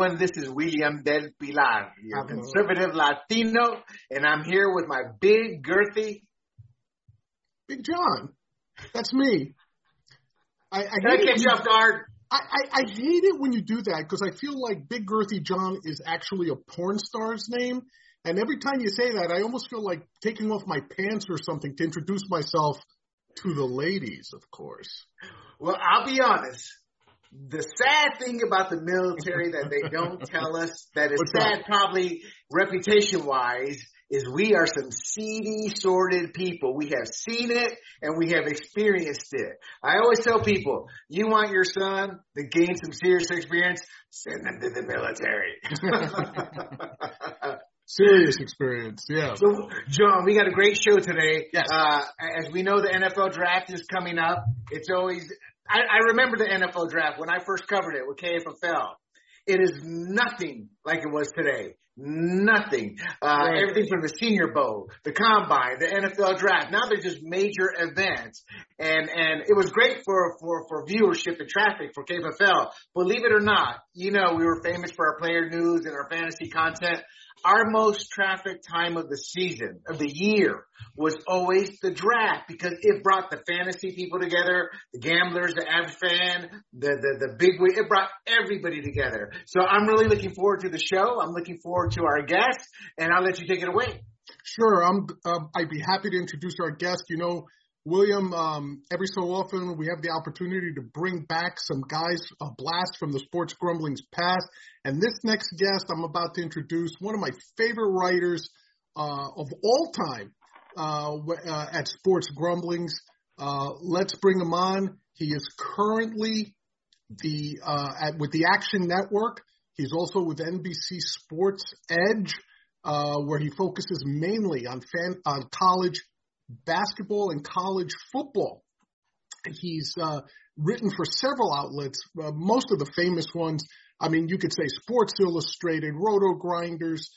everyone. This is William del Pilar, your conservative Latino, and I'm here with my big, girthy... Big John. That's me. I catch you off guard. I hate it when you do that because I feel like Big Girthy John is actually a porn star's name. And every time you say that, I almost feel like taking off my pants or something to introduce myself to the ladies, of course. Well, I'll be honest. The sad thing about the military that they don't tell us, that is sad probably reputation-wise, is we are some seedy, sordid people. We have seen it and we have experienced it. I always tell people, you want your son to gain some serious experience, send them to the military. Serious experience, yeah. So, John, we got a great show today. Yes. As we know, the NFL draft is coming up. It's always... I remember the NFL draft when I first covered it with KFFL. It is nothing like it was today. Nothing. Everything from the Senior Bowl, the Combine, the NFL draft. Now they're just major events. And it was great for viewership and traffic for KFFL. Believe it or not, we were famous for our player news and our fantasy content. Our most trafficked time of the season, of the year, was always the draft because it brought the fantasy people together, the gamblers, the average fan, the big wig. It brought everybody together. So I'm really looking forward to the show. I'm looking forward to our guest, and I'll let you take it away. Sure. I'd be happy to introduce our guest. William, every so often we have the opportunity to bring back some guys, a blast from the Sports Grumblings past. And this next guest I'm about to introduce, one of my favorite writers of all time at Sports Grumblings. Let's bring him on. He is currently with the Action Network. He's also with NBC Sports Edge, where he focuses mainly on college basketball and college football. He's written for several outlets, most of the famous ones. I mean, you could say Sports Illustrated, Roto Grinders.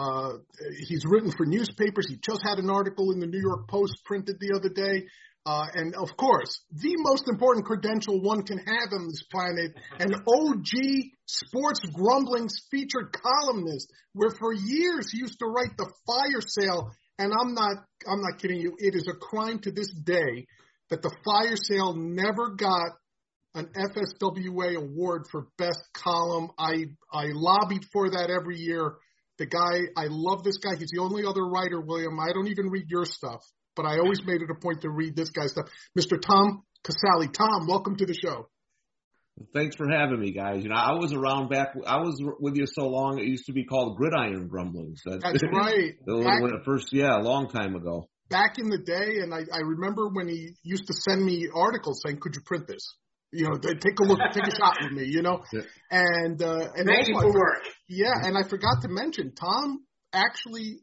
He's written for newspapers. He just had an article in the New York Post printed the other day. And, of course, the most important credential one can have on this planet, an OG Sports Grumblings featured columnist, where for years he used to write the fire sale. And I'm not kidding you. It is a crime to this day that the fire sale never got an FSWA award for best column. I lobbied for that every year. The guy, I love this guy. He's the only other writer, William. I don't even read your stuff, but I always made it a point to read this guy's stuff. Mr. Tom Casale. Tom, welcome to the show. Thanks for having me, guys. I was around back. I was with you so long. It used to be called Gridiron Grumblings. That's right. When it first, a long time ago. Back in the day, and I remember when he used to send me articles saying, "Could you print this? Take a look, take a shot with me." Yeah. And thank you for work. Yeah, and I forgot to mention Tom. Actually,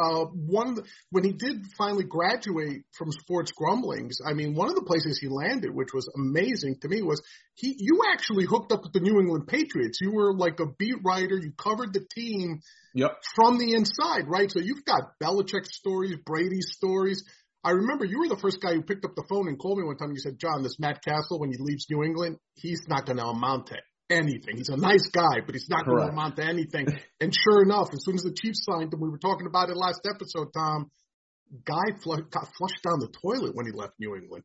when he did finally graduate from Sports Grumblings, I mean, one of the places he landed, which was amazing to me, was you actually hooked up with the New England Patriots. You were like a beat writer. You covered the team from the inside, right? So you've got Belichick stories, Brady stories. I remember you were the first guy who picked up the phone and called me one time. And you said, "John, this Matt Castle, when he leaves New England, he's not going to amount to anything. He's a nice guy, but he's not going to amount to anything." And sure enough, as soon as the Chiefs signed him, we were talking about it last episode, Tom, guy got flushed down the toilet when he left New England.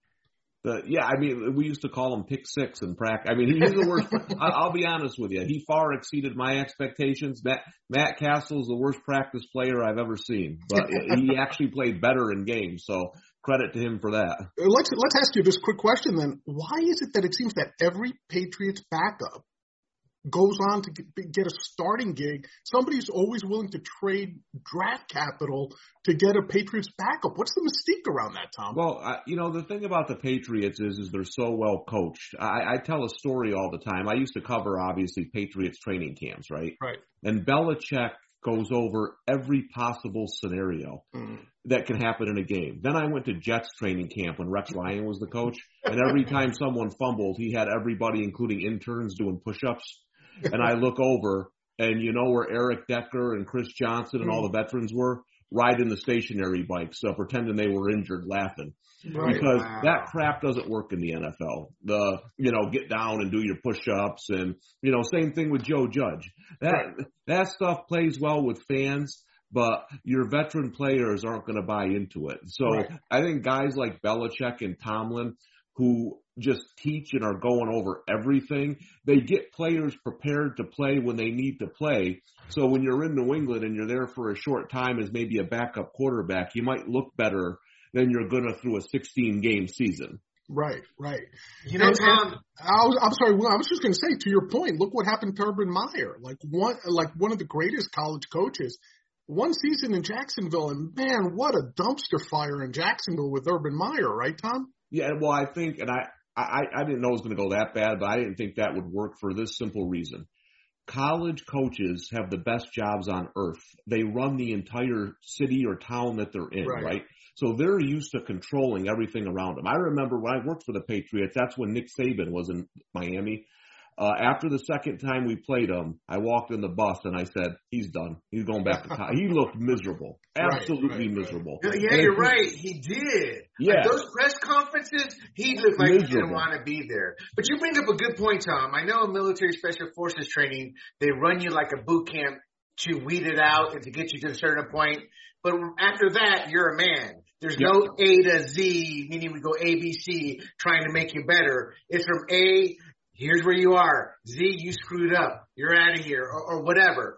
I mean, we used to call him Pick Six in practice. I mean, he's the worst. I'll be honest with you. He far exceeded my expectations. Matt Castle is the worst practice player I've ever seen, but he actually played better in games. So credit to him for that. Let's ask you this quick question then. Why is it that it seems that every Patriots backup goes on to get a starting gig? Somebody's always willing to trade draft capital to get a Patriots backup. What's the mystique around that, Tom? Well, the thing about the Patriots is they're so well coached. I tell a story all the time. I used to cover, obviously, Patriots training camps, right? Right. And Belichick goes over every possible scenario that can happen in a game. Then I went to Jets training camp when Rex Ryan was the coach, and every time someone fumbled, he had everybody, including interns, doing push-ups. And I look over, and you know where Eric Decker and Chris Johnson and all the veterans were? riding the stationary bikes, pretending they were injured, laughing. Right. Because that crap doesn't work in the NFL. Get down and do your push-ups and, same thing with Joe Judge. That stuff plays well with fans, but your veteran players aren't going to buy into it. So I think guys like Belichick and Tomlin, who just teach and are going over everything, they get players prepared to play when they need to play. So when you're in New England and you're there for a short time as maybe a backup quarterback, you might look better than you're going to through a 16-game season. Right. Tom, I'm sorry. Well, I was just going to say, to your point, look what happened to Urban Meyer, like one of the greatest college coaches. One season in Jacksonville, and man, what a dumpster fire in Jacksonville with Urban Meyer, right, Tom? Yeah, well, I think, and I didn't know it was going to go that bad, but I didn't think that would work for this simple reason. College coaches have the best jobs on earth. They run the entire city or town that they're in, right? So they're used to controlling everything around them. I remember when I worked for the Patriots, that's when Nick Saban was in Miami. After the second time we played him, I walked in the bus and I said, he's done. He's going back to college. He looked miserable. Absolutely miserable. Yeah, you're right. He did. Yeah. Like those press conferences, he looked like he didn't want to be there. But you bring up a good point, Tom. I know in military special forces training, they run you like a boot camp to weed it out and to get you to a certain point. But after that, you're a man. There's no A to Z, meaning we go A, B, C, trying to make you better. It's from A, here's where you are. Z, you screwed up. You're out of here, or whatever.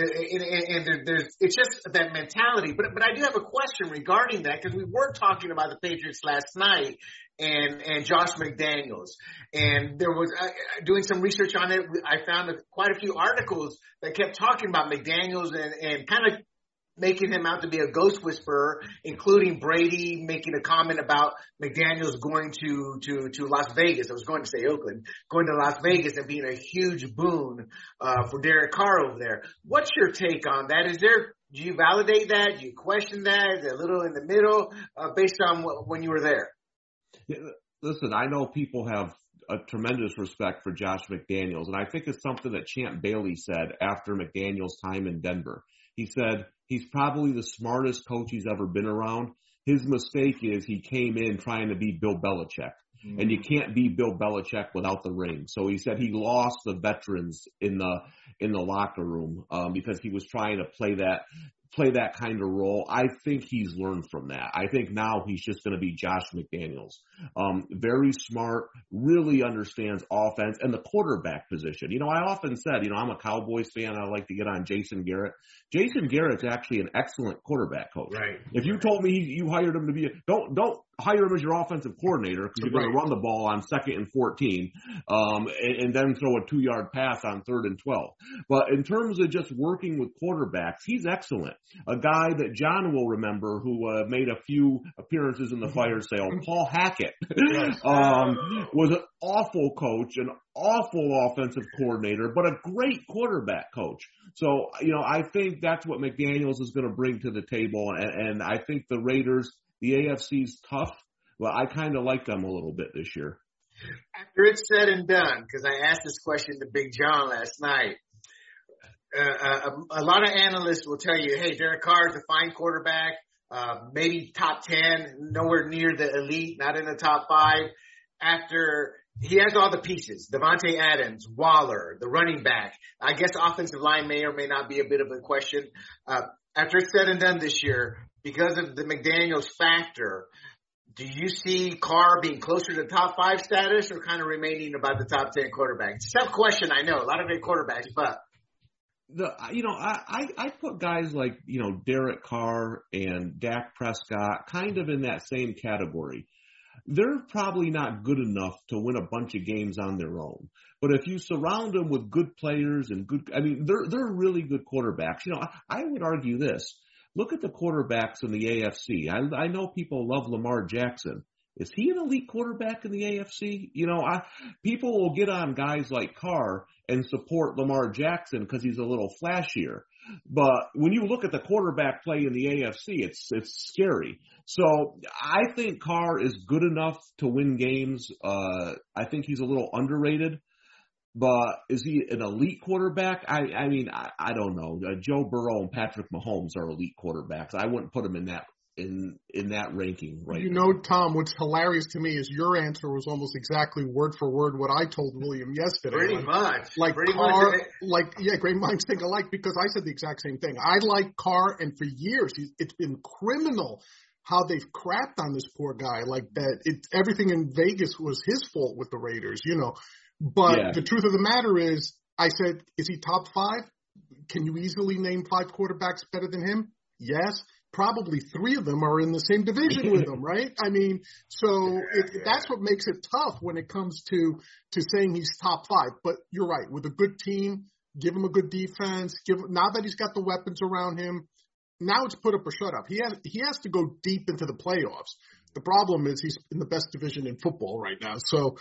It's just that mentality. But I do have a question regarding that, because we were talking about the Patriots last night and Josh McDaniels. And there was, doing some research on it, I found quite a few articles that kept talking about McDaniels and kind of making him out to be a ghost whisperer, including Brady making a comment about McDaniels going to Las Vegas. I was going to say Oakland, going to Las Vegas and being a huge boon for Derek Carr over there. What's your take on that? Do you validate that? Do you question that? Is it a little in the middle based on when you were there? Yeah, listen, I know people have a tremendous respect for Josh McDaniels, and I think it's something that Champ Bailey said after McDaniels' time in Denver. He said he's probably the smartest coach he's ever been around. His mistake is he came in trying to be Bill Belichick. Mm-hmm. And you can't be Bill Belichick without the ring. So he said he lost the veterans in the locker room because he was trying to play that kind of role. I think he's learned from that. I think now he's just going to be Josh McDaniels. Very smart, really understands offense and the quarterback position. I often said, I'm a Cowboys fan. I like to get on Jason Garrett. Jason Garrett's actually an excellent quarterback coach. Right. If you told me you hired him to be don't hire him as your offensive coordinator because you're going to run the ball on 2nd and 14 and then throw a 2-yard pass on 3rd and 12. But in terms of just working with quarterbacks, he's excellent. A guy that John will remember who made a few appearances in the fire sale, Paul Hackett, was an awful coach, an awful offensive coordinator, but a great quarterback coach. So, I think that's what McDaniels is going to bring to the table. And I think the Raiders, the AFC's tough, but I kind of like them a little bit this year. After it's said and done, because I asked this question to Big John last night, a lot of analysts will tell you, hey, Derek Carr is a fine quarterback, maybe top 10, nowhere near the elite, not in the top 5. After he has all the pieces, Devontae Adams, Waller, the running back. I guess offensive line may or may not be a bit of a question. After it's said and done this year, because of the McDaniels factor, do you see Carr being closer to top 5 status or kind of remaining about the top 10 quarterback? It's a tough question, I know. A lot of great quarterbacks, but. I put guys like, Derek Carr and Dak Prescott kind of in that same category. They're probably not good enough to win a bunch of games on their own. But if you surround them with good players and they're really good quarterbacks. I would argue this. Look at the quarterbacks in the AFC. I know people love Lamar Jackson. Is he an elite quarterback in the AFC? People will get on guys like Carr and support Lamar Jackson because he's a little flashier. But when you look at the quarterback play in the AFC, it's scary. So I think Carr is good enough to win games. I think he's a little underrated. But is he an elite quarterback? I mean, I don't know. Joe Burrow and Patrick Mahomes are elite quarterbacks. I wouldn't put him in that ranking right now. Tom, what's hilarious to me is your answer was almost exactly word for word what I told William yesterday. Pretty much. Great minds think alike, because I said the exact same thing. I like Carr, and for years it's been criminal how they've crapped on this poor guy like that. Everything in Vegas was his fault with the Raiders, But The truth of the matter is, I said, is he top 5? Can you easily name 5 quarterbacks better than him? Yes. Probably 3 of them are in the same division with him, right? I mean, that's what makes it tough when it comes to saying he's top 5. But you're right. With a good team, give him a good defense. Now that he's got the weapons around him, now it's put up or shut up. He has to go deep into the playoffs. The problem is he's in the best division in football right now.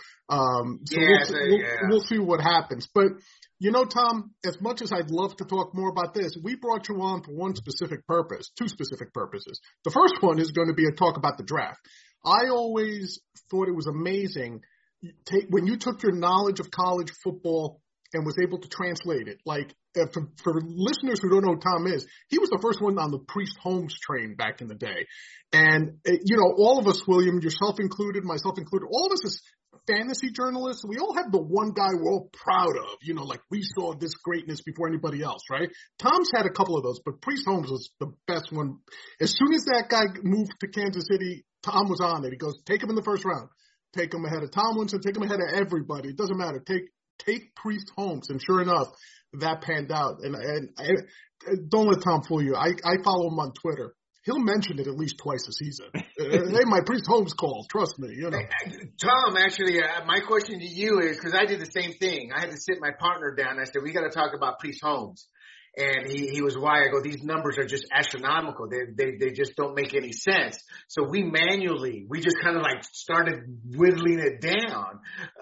We'll see what happens. But, Tom, as much as I'd love to talk more about this, we brought you on for two specific purposes. The first one is going to be a talk about the draft. I always thought it was amazing when you took your knowledge of college football and was able to translate it. Like, for listeners who don't know who Tom is, he was the first one on the Priest Holmes train back in the day. And, all of us, William, yourself included, myself included, all of us as fantasy journalists, we all have the one guy we're all proud of, like we saw this greatness before anybody else, right? Tom's had a couple of those, but Priest Holmes was the best one. As soon as that guy moved to Kansas City, Tom was on it. He goes, take him in the first round. Take him ahead of Tomlinson. Take him ahead of everybody. It doesn't matter. Take Priest Holmes. And sure enough, that panned out. And don't let Tom fool you. I follow him on Twitter. He'll mention it at least twice a season. Hey, my Priest Holmes call. Trust me, Tom, actually, my question to you is, because I did the same thing. I had to sit my partner down. I said, we got to talk about Priest Holmes. And he was why I go, these numbers are just astronomical. They just don't make any sense. So we just kind of like started whittling it down.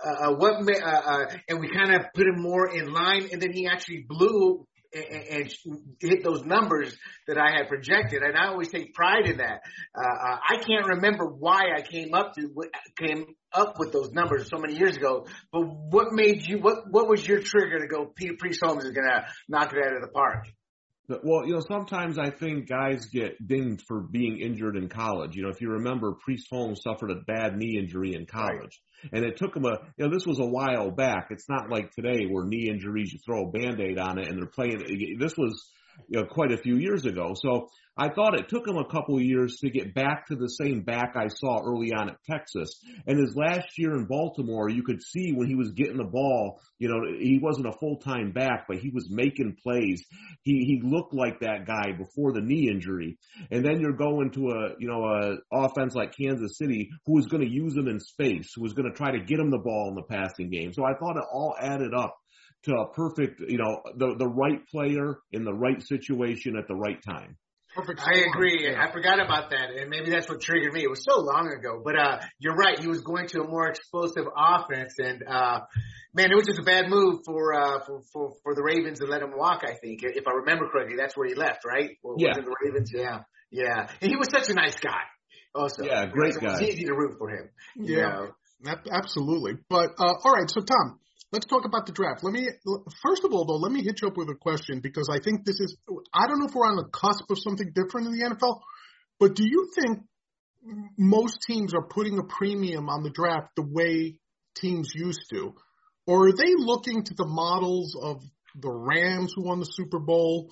And we kind of put him more in line, and then he actually blew and hit those numbers that I had projected. And I always take pride in that. I can't remember why I came up with those numbers so many years ago, but what was your trigger to go, Priest Holmes is going to knock it out of the park? Well, sometimes I think guys get dinged for being injured in college. If you remember, Priest Holmes suffered a bad knee injury in college. Right. And it took him this was a while back. It's not like today where knee injuries, you throw a Band-Aid on it and they're playing. This was, quite a few years ago. So I thought it took him a couple of years to get back to the same back I saw early on at Texas. And his last year in Baltimore, you could see when he was getting the ball, he wasn't a full-time back, but he was making plays. He looked like that guy before the knee injury. And then you're going to a offense like Kansas City who was going to use him in space, who was going to try to get him the ball in the passing game. So I thought it all added up to a perfect, the right player in the right situation at the right time. Perfect. I agree. Yeah. I forgot about that, and maybe that's what triggered me. It was so long ago, but you're right. He was going to a more explosive offense, and man, it was just a bad move for the Ravens to let him walk. I think, if I remember correctly, that's where he left, right? Yeah. Was it the Ravens? Yeah. And he was such a nice guy. Also, yeah, great guy. It was easy to root for him. Yeah, absolutely. But all right, so Tom, let's talk about the draft. First of all, though, let me hit you up with a question, because I think I don't know if we're on the cusp of something different in the NFL, but do you think most teams are putting a premium on the draft the way teams used to? Or are they looking to the models of the Rams who won the Super Bowl,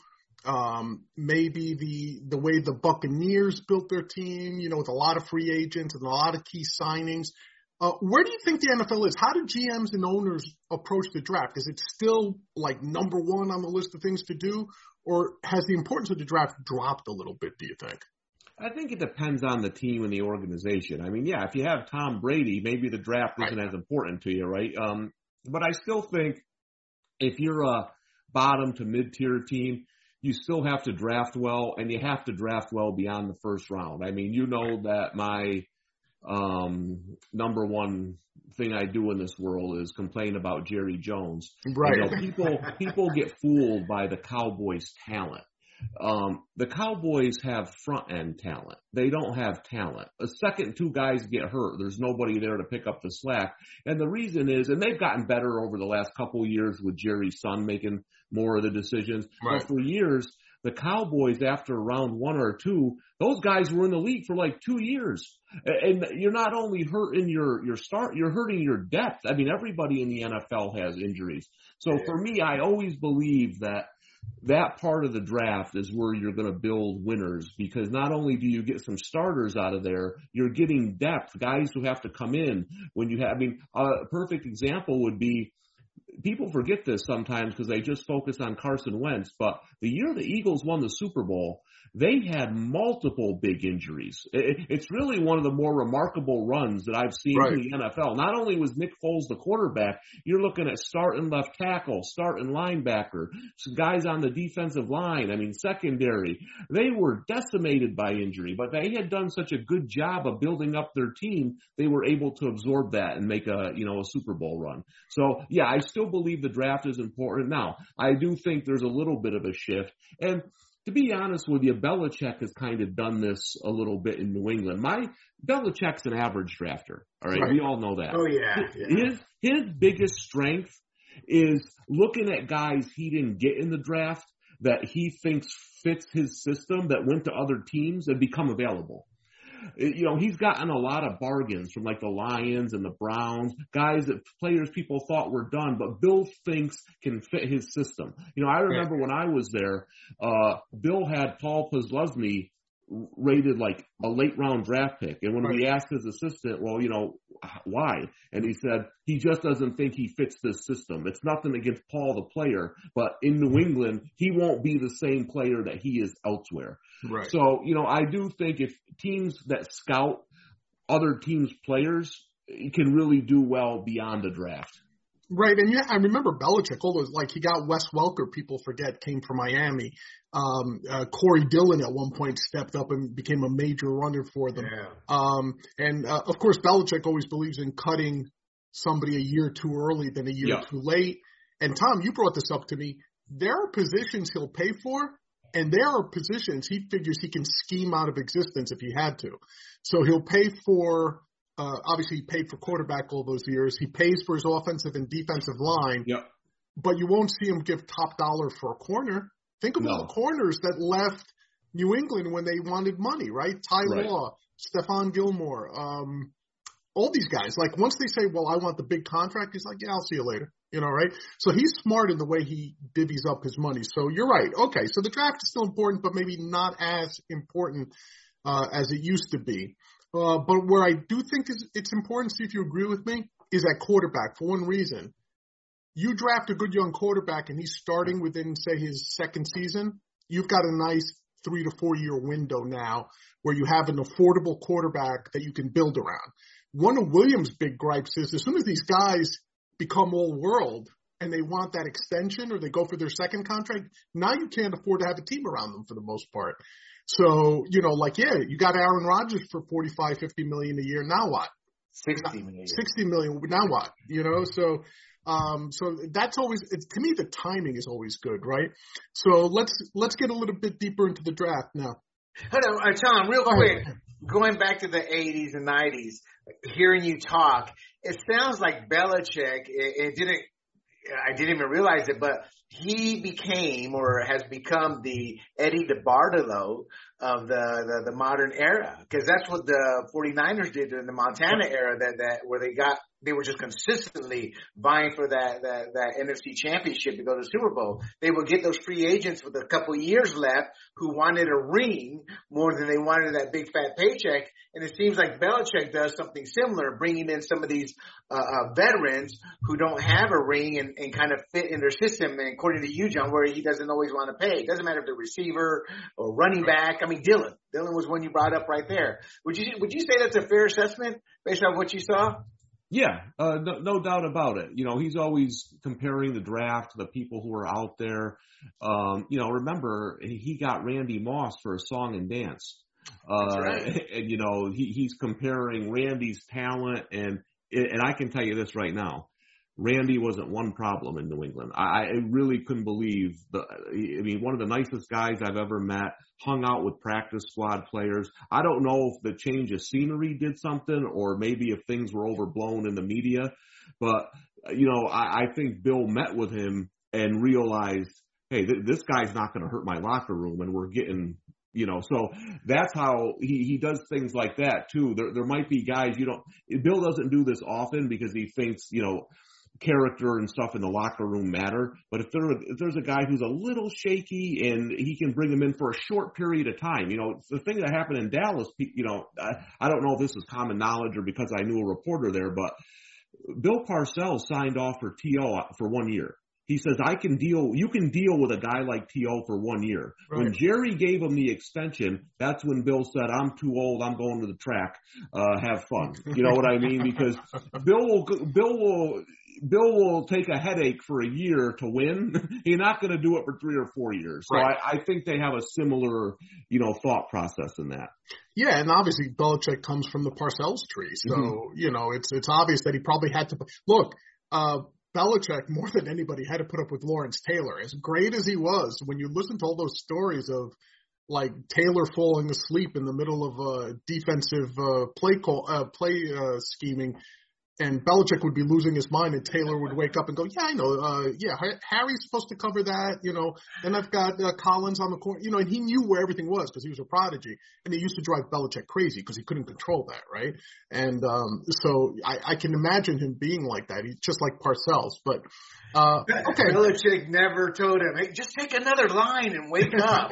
maybe the way the Buccaneers built their team, with a lot of free agents and a lot of key signings? Where do you think the NFL is? How do GMs and owners approach the draft? Is it still like number one on the list of things to do, or has the importance of the draft dropped a little bit, do you think? I think it depends on the team and the organization. I mean, yeah, if you have Tom Brady, maybe the draft isn't as important to you, right? But I still think if you're a bottom to mid-tier team, you still have to draft well, and you have to draft well beyond the first round. I mean, that my number one thing I do in this world is complain about Jerry Jones. Right. People get fooled by the Cowboys' talent. The Cowboys have front end talent. They don't have talent. A second two guys get hurt. There's nobody there to pick up the slack. And the reason is, and they've gotten better over the last couple of years with Jerry Son making more of the decisions. Right. But for years, the Cowboys, after round 1 or 2, those guys were in the league for like 2 years. And you're not only hurting your start, you're hurting your depth. I mean, everybody in the NFL has injuries. So for me, I always believe that part of the draft is where you're going to build winners, because not only do you get some starters out of there, you're getting depth, guys who have to come in when you have, I mean, a perfect example would be, people forget this sometimes because they just focus on Carson Wentz, but the year the Eagles won the Super Bowl, they had multiple big injuries. It's really one of the more remarkable runs that I've seen in the NFL. Not only was Nick Foles the quarterback, you're looking at starting left tackle, starting linebacker, some guys on the defensive line, I mean, secondary. They were decimated by injury, but they had done such a good job of building up their team, they were able to absorb that and make a Super Bowl run. So, yeah, I still believe the draft is important. Now, I do think there's a little bit of a shift. And to be honest with you, Belichick has kind of done this a little bit in New England. Belichick's an average drafter. All right. We all know that. Oh, yeah. His biggest strength is looking at guys he didn't get in the draft that he thinks fits his system that went to other teams and become available. You know, he's gotten a lot of bargains from like the Lions and the Browns, players people thought were done, but Bill thinks can fit his system. You know, I remember when I was there, Bill had Paul Posluszny rated like a late round draft pick. And when we asked his assistant, well, you know, why? And he said, he just doesn't think he fits this system. It's nothing against Paul, the player, but in New England, he won't be the same player that he is elsewhere. Right. So, you know, I do think if teams that scout other teams' players can really do well beyond the draft. Right, and I remember Belichick, all those, like he got Wes Welker, people forget, came from Miami. Corey Dillon at one point stepped up and became a major runner for them. Yeah. Of course, Belichick always believes in cutting somebody a year too early than a year too late. And Tom, you brought this up to me. There are positions he'll pay for, and there are positions he figures he can scheme out of existence if he had to. So he'll pay for obviously he paid for quarterback all those years. He pays for his offensive and defensive line. Yep. But you won't see him give top dollar for a corner. Think of all the corners that left New England when they wanted money, right? Ty Law, Stephon Gilmore, all these guys. Like once they say, well, I want the big contract, he's like, yeah, I'll see you later. You know, right? So he's smart in the way he divvies up his money. So you're right. Okay, so the draft is still important, but maybe not as important as it used to be. But where I do think it's important, see if you agree with me, is at quarterback for one reason. You draft a good young quarterback and he's starting within, say, his second season, you've got a nice 3 to 4 year window now where you have an affordable quarterback that you can build around. One of Williams' big gripes is as soon as these guys become all world and they want that extension or they go for their second contract, now you can't afford to have a team around them for the most part. So, you know, like, yeah, you got Aaron Rodgers for $45, $50 million a year. Now what? 60 million. 60 million. Now what? You know, so that's always, to me, the timing is always good, right? So let's get a little bit deeper into the draft now. Hold on, Tom, real quick. Going back to the 80s and 90s, hearing you talk, it sounds like Belichick, I didn't even realize it, but he became or has become the Eddie DeBartolo of the modern era, because that's what the 49ers did in the Montana era, that where they were just consistently vying for that NFC championship to go to the Super Bowl. They would get those free agents with a couple of years left who wanted a ring more than they wanted that big fat paycheck. And it seems like Belichick does something similar, bringing in some of these veterans who don't have a ring and kind of fit in their system. And according to you, John, where he doesn't always want to pay. It doesn't matter if they're receiver or running back. I mean, Dylan was one you brought up right there. Would you say that's a fair assessment based on what you saw? Yeah, no doubt about it. You know, he's always comparing the draft to the people who are out there. You know, remember, he got Randy Moss for a song and dance. That's right. And, you know, he's comparing Randy's talent. And I can tell you this right now. Randy wasn't one problem in New England. I really couldn't believe one of the nicest guys I've ever met, hung out with practice squad players. I don't know if the change of scenery did something or maybe if things were overblown in the media, but, I think Bill met with him and realized, hey, this guy's not going to hurt my locker room, and we're getting, so that's how he does things like that too. There might be guys Bill doesn't do this often because he thinks, character and stuff in the locker room matter. But if there's a guy who's a little shaky and he can bring him in for a short period of time, the thing that happened in Dallas, I don't know if this is common knowledge or because I knew a reporter there, but Bill Parcells signed off for T.O. for 1 year. He says, you can deal with a guy like T.O. for 1 year. Right. When Jerry gave him the extension, that's when Bill said, I'm too old, I'm going to the track, have fun. You know what I mean? Because Bill will take a headache for a year to win. He's not going to do it for 3 or 4 years. So right. I think they have a similar, thought process in that. Yeah, and obviously Belichick comes from the Parcells tree. So, it's obvious that he probably had to – look, Belichick, more than anybody, had to put up with Lawrence Taylor. As great as he was, when you listen to all those stories of, like, Taylor falling asleep in the middle of a defensive play scheming – and Belichick would be losing his mind, and Taylor would wake up and go, yeah, I know, Harry's supposed to cover that, and I've got Collins on the corner, and he knew where everything was because he was a prodigy, and it used to drive Belichick crazy because he couldn't control that, right? And so I can imagine him being like that. He's just like Parcells, but okay. Belichick never told him, hey, just take another line and wake up.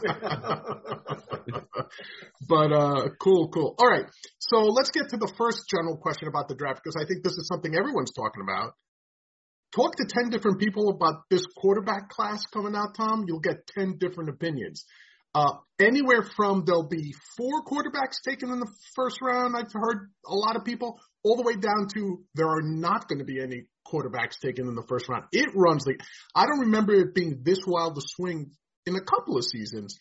But cool. All right, so let's get to the first general question about the draft, because I think this is something everyone's talking about. Talk to 10 different people about this quarterback class coming out, Tom. You'll get 10 different opinions. Anywhere from there'll be 4 quarterbacks taken in the first round, I've heard a lot of people, all the way down to there are not going to be any quarterbacks taken in the first round. It runs I don't remember it being this wild a swing in a couple of seasons.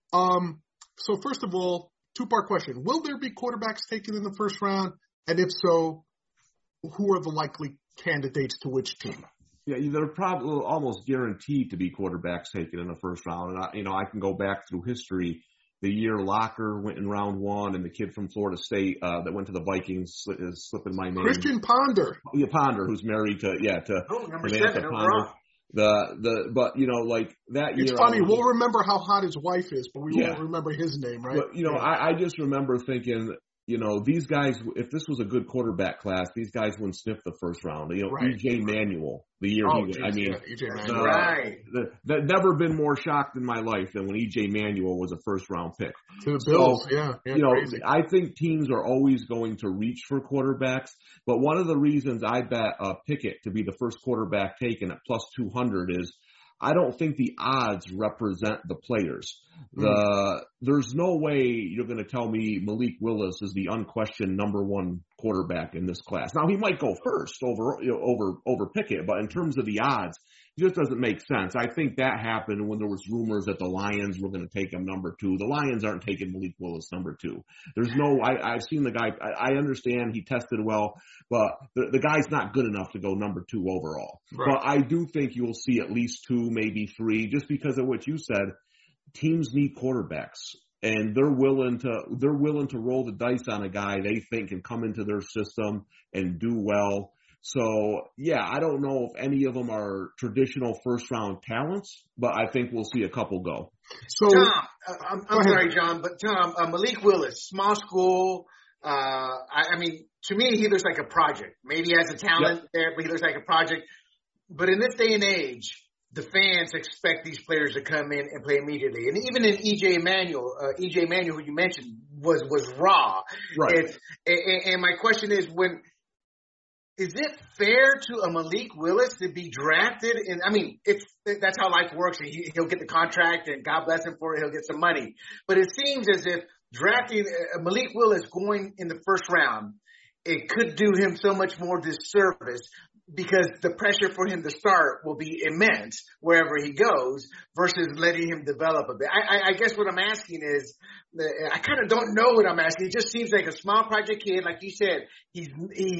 So first of all, 2-part question. Will there be quarterbacks taken in the first round? And if so, who are the likely candidates to which team? Yeah, they're probably almost guaranteed to be quarterbacks taken in the first round. And I can go back through history. The year Locker went in round 1, and the kid from Florida State that went to the Vikings is slipping my name. Christian Ponder. Yeah, Ponder, who's married to number 7 overall. But like that year. It's funny. We'll remember how hot his wife is, but we won't remember his name, right? But, I just remember thinking, these guys, if this was a good quarterback class, these guys wouldn't sniff the first round. Right. E.J. Manuel, the year E.J. Manuel. Right. That never been more shocked in my life than when E.J. Manuel was a first round pick. To the Bills, crazy. I think teams are always going to reach for quarterbacks, but one of the reasons I bet Pickett to be the first quarterback taken at plus 200 is I don't think the odds represent the players. There's no way you're going to tell me Malik Willis is the unquestioned number 1 quarterback in this class. Now, he might go first over Pickett, but in terms of the odds, it just doesn't make sense. I think that happened when there was rumors that the Lions were going to take him number 2. The Lions aren't taking Malik Willis number 2. There's no, I've seen the guy, I understand he tested well, but the guy's not good enough to go number 2 overall. Right. But I do think you'll see at least 2, maybe 3, just because of what you said. Teams need quarterbacks, and they're willing to roll the dice on a guy they think can come into their system and do well. So, I don't know if any of them are traditional first-round talents, but I think we'll see a couple go. So, Tom, I'm sorry, John, but Tom, Malik Willis, small school. To me, he looks like a project. Maybe he has a talent there, but he looks like a project. But in this day and age, the fans expect these players to come in and play immediately. And even in E.J. Manuel, who you mentioned, was raw. Right. And my question is, is it fair to a Malik Willis to be drafted? And that's how life works. He'll get the contract, and God bless him for it. He'll get some money. But it seems as if drafting Malik Willis going in the first round, it could do him so much more disservice. because the pressure for him to start will be immense wherever he goes versus letting him develop a bit. I guess what I'm asking is, I kind of don't know what I'm asking. It just seems like a small project kid. Like you said, he's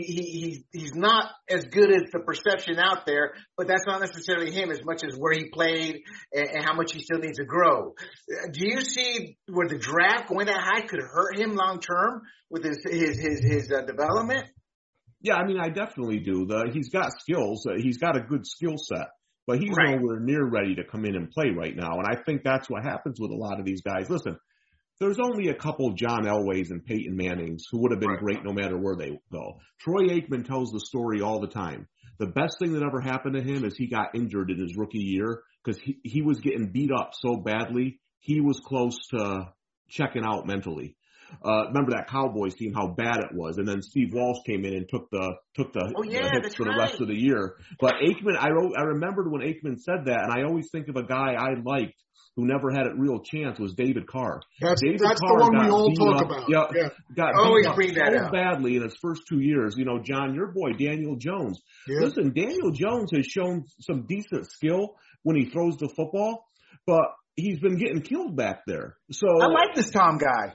not as good as the perception out there, but that's not necessarily him as much as where he played and how much he still needs to grow. Do you see where the draft going that high could hurt him long term with his development? Yeah, I mean, I definitely do. He's got skills. He's got a good skill set, but he's nowhere near ready to come in and play right now. And I think that's what happens with a lot of these guys. Listen, there's only a couple John Elways and Peyton Mannings who would have been great no matter where they go. Troy Aikman tells the story all the time. The best thing that ever happened to him is he got injured in his rookie year because he was getting beat up so badly, he was close to checking out mentally. Remember that Cowboys team, how bad it was, and then Steve Walsh came in and took the hits for the rest of the year. But Aikman, I remembered when Aikman said that, and I always think of a guy I liked who never had a real chance was David Carr. That's Carr the one we all talk about. Got always beat bring that so up badly in his first 2 years. You know, John, your boy Daniel Jones. Yeah. Listen, Daniel Jones has shown some decent skill when he throws the football, but he's been getting killed back there. So I like this Tom guy.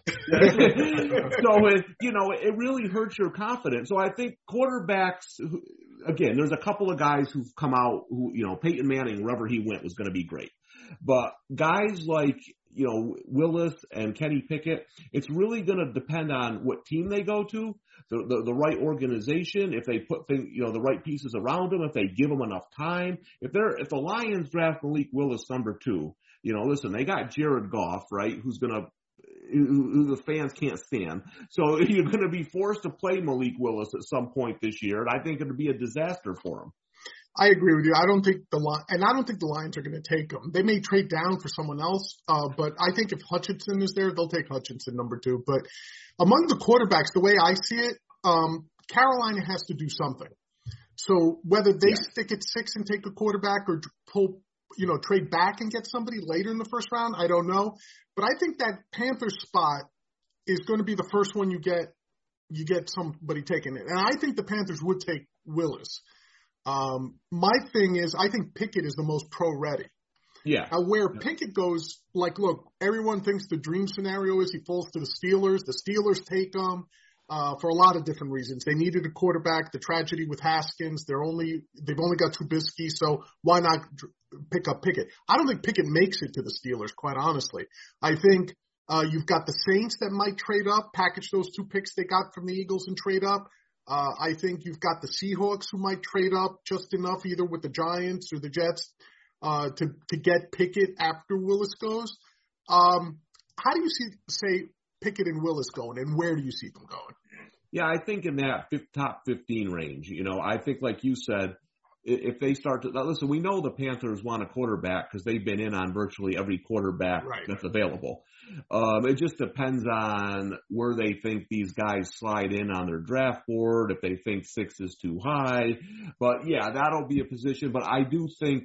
So it really hurts your confidence. So I think quarterbacks, again, there's a couple of guys who've come out who, Peyton Manning, wherever he went, was going to be great. But guys like, Willis and Kenny Pickett, it's really going to depend on what team they go to, the right organization, if they put things, the right pieces around them, if they give them enough time. If the Lions draft Malik Willis number 2, listen, they got Jared Goff, right, who the fans can't stand. So you're going to be forced to play Malik Willis at some point this year, and I think it would be a disaster for him. I agree with you. I don't think the Lions are going to take him. They may trade down for someone else, but I think if Hutchinson is there, they'll take Hutchinson number 2. But among the quarterbacks, the way I see it, Carolina has to do something. So whether they stick at 6 and take a quarterback or trade back and get somebody later in the first round, I don't know. But I think that Panthers spot is going to be the first one you get somebody taking it. And I think the Panthers would take Willis. My thing is, I think Pickett is the most pro-ready. Yeah. Where Pickett goes, look, everyone thinks the dream scenario is he falls to the Steelers. The Steelers take him for a lot of different reasons. They needed a quarterback. The tragedy with Haskins, they've only got Trubisky, so why not pick up Pickett? I don't think Pickett makes it to the Steelers, quite honestly. I think you've got the Saints that might trade up, package those 2 picks they got from the Eagles and trade up. I think you've got the Seahawks who might trade up just enough either with the Giants or the Jets to get Pickett after Willis goes. How do you say Pickett and Willis going, and where do you see them going? Yeah, I think in that top 15 range. I think like you said, if they start to – listen, we know the Panthers want a quarterback because they've been in on virtually every quarterback that's available. It just depends on where they think these guys slide in on their draft board, if they think 6 is too high. But, yeah, that'll be a position. But I do think,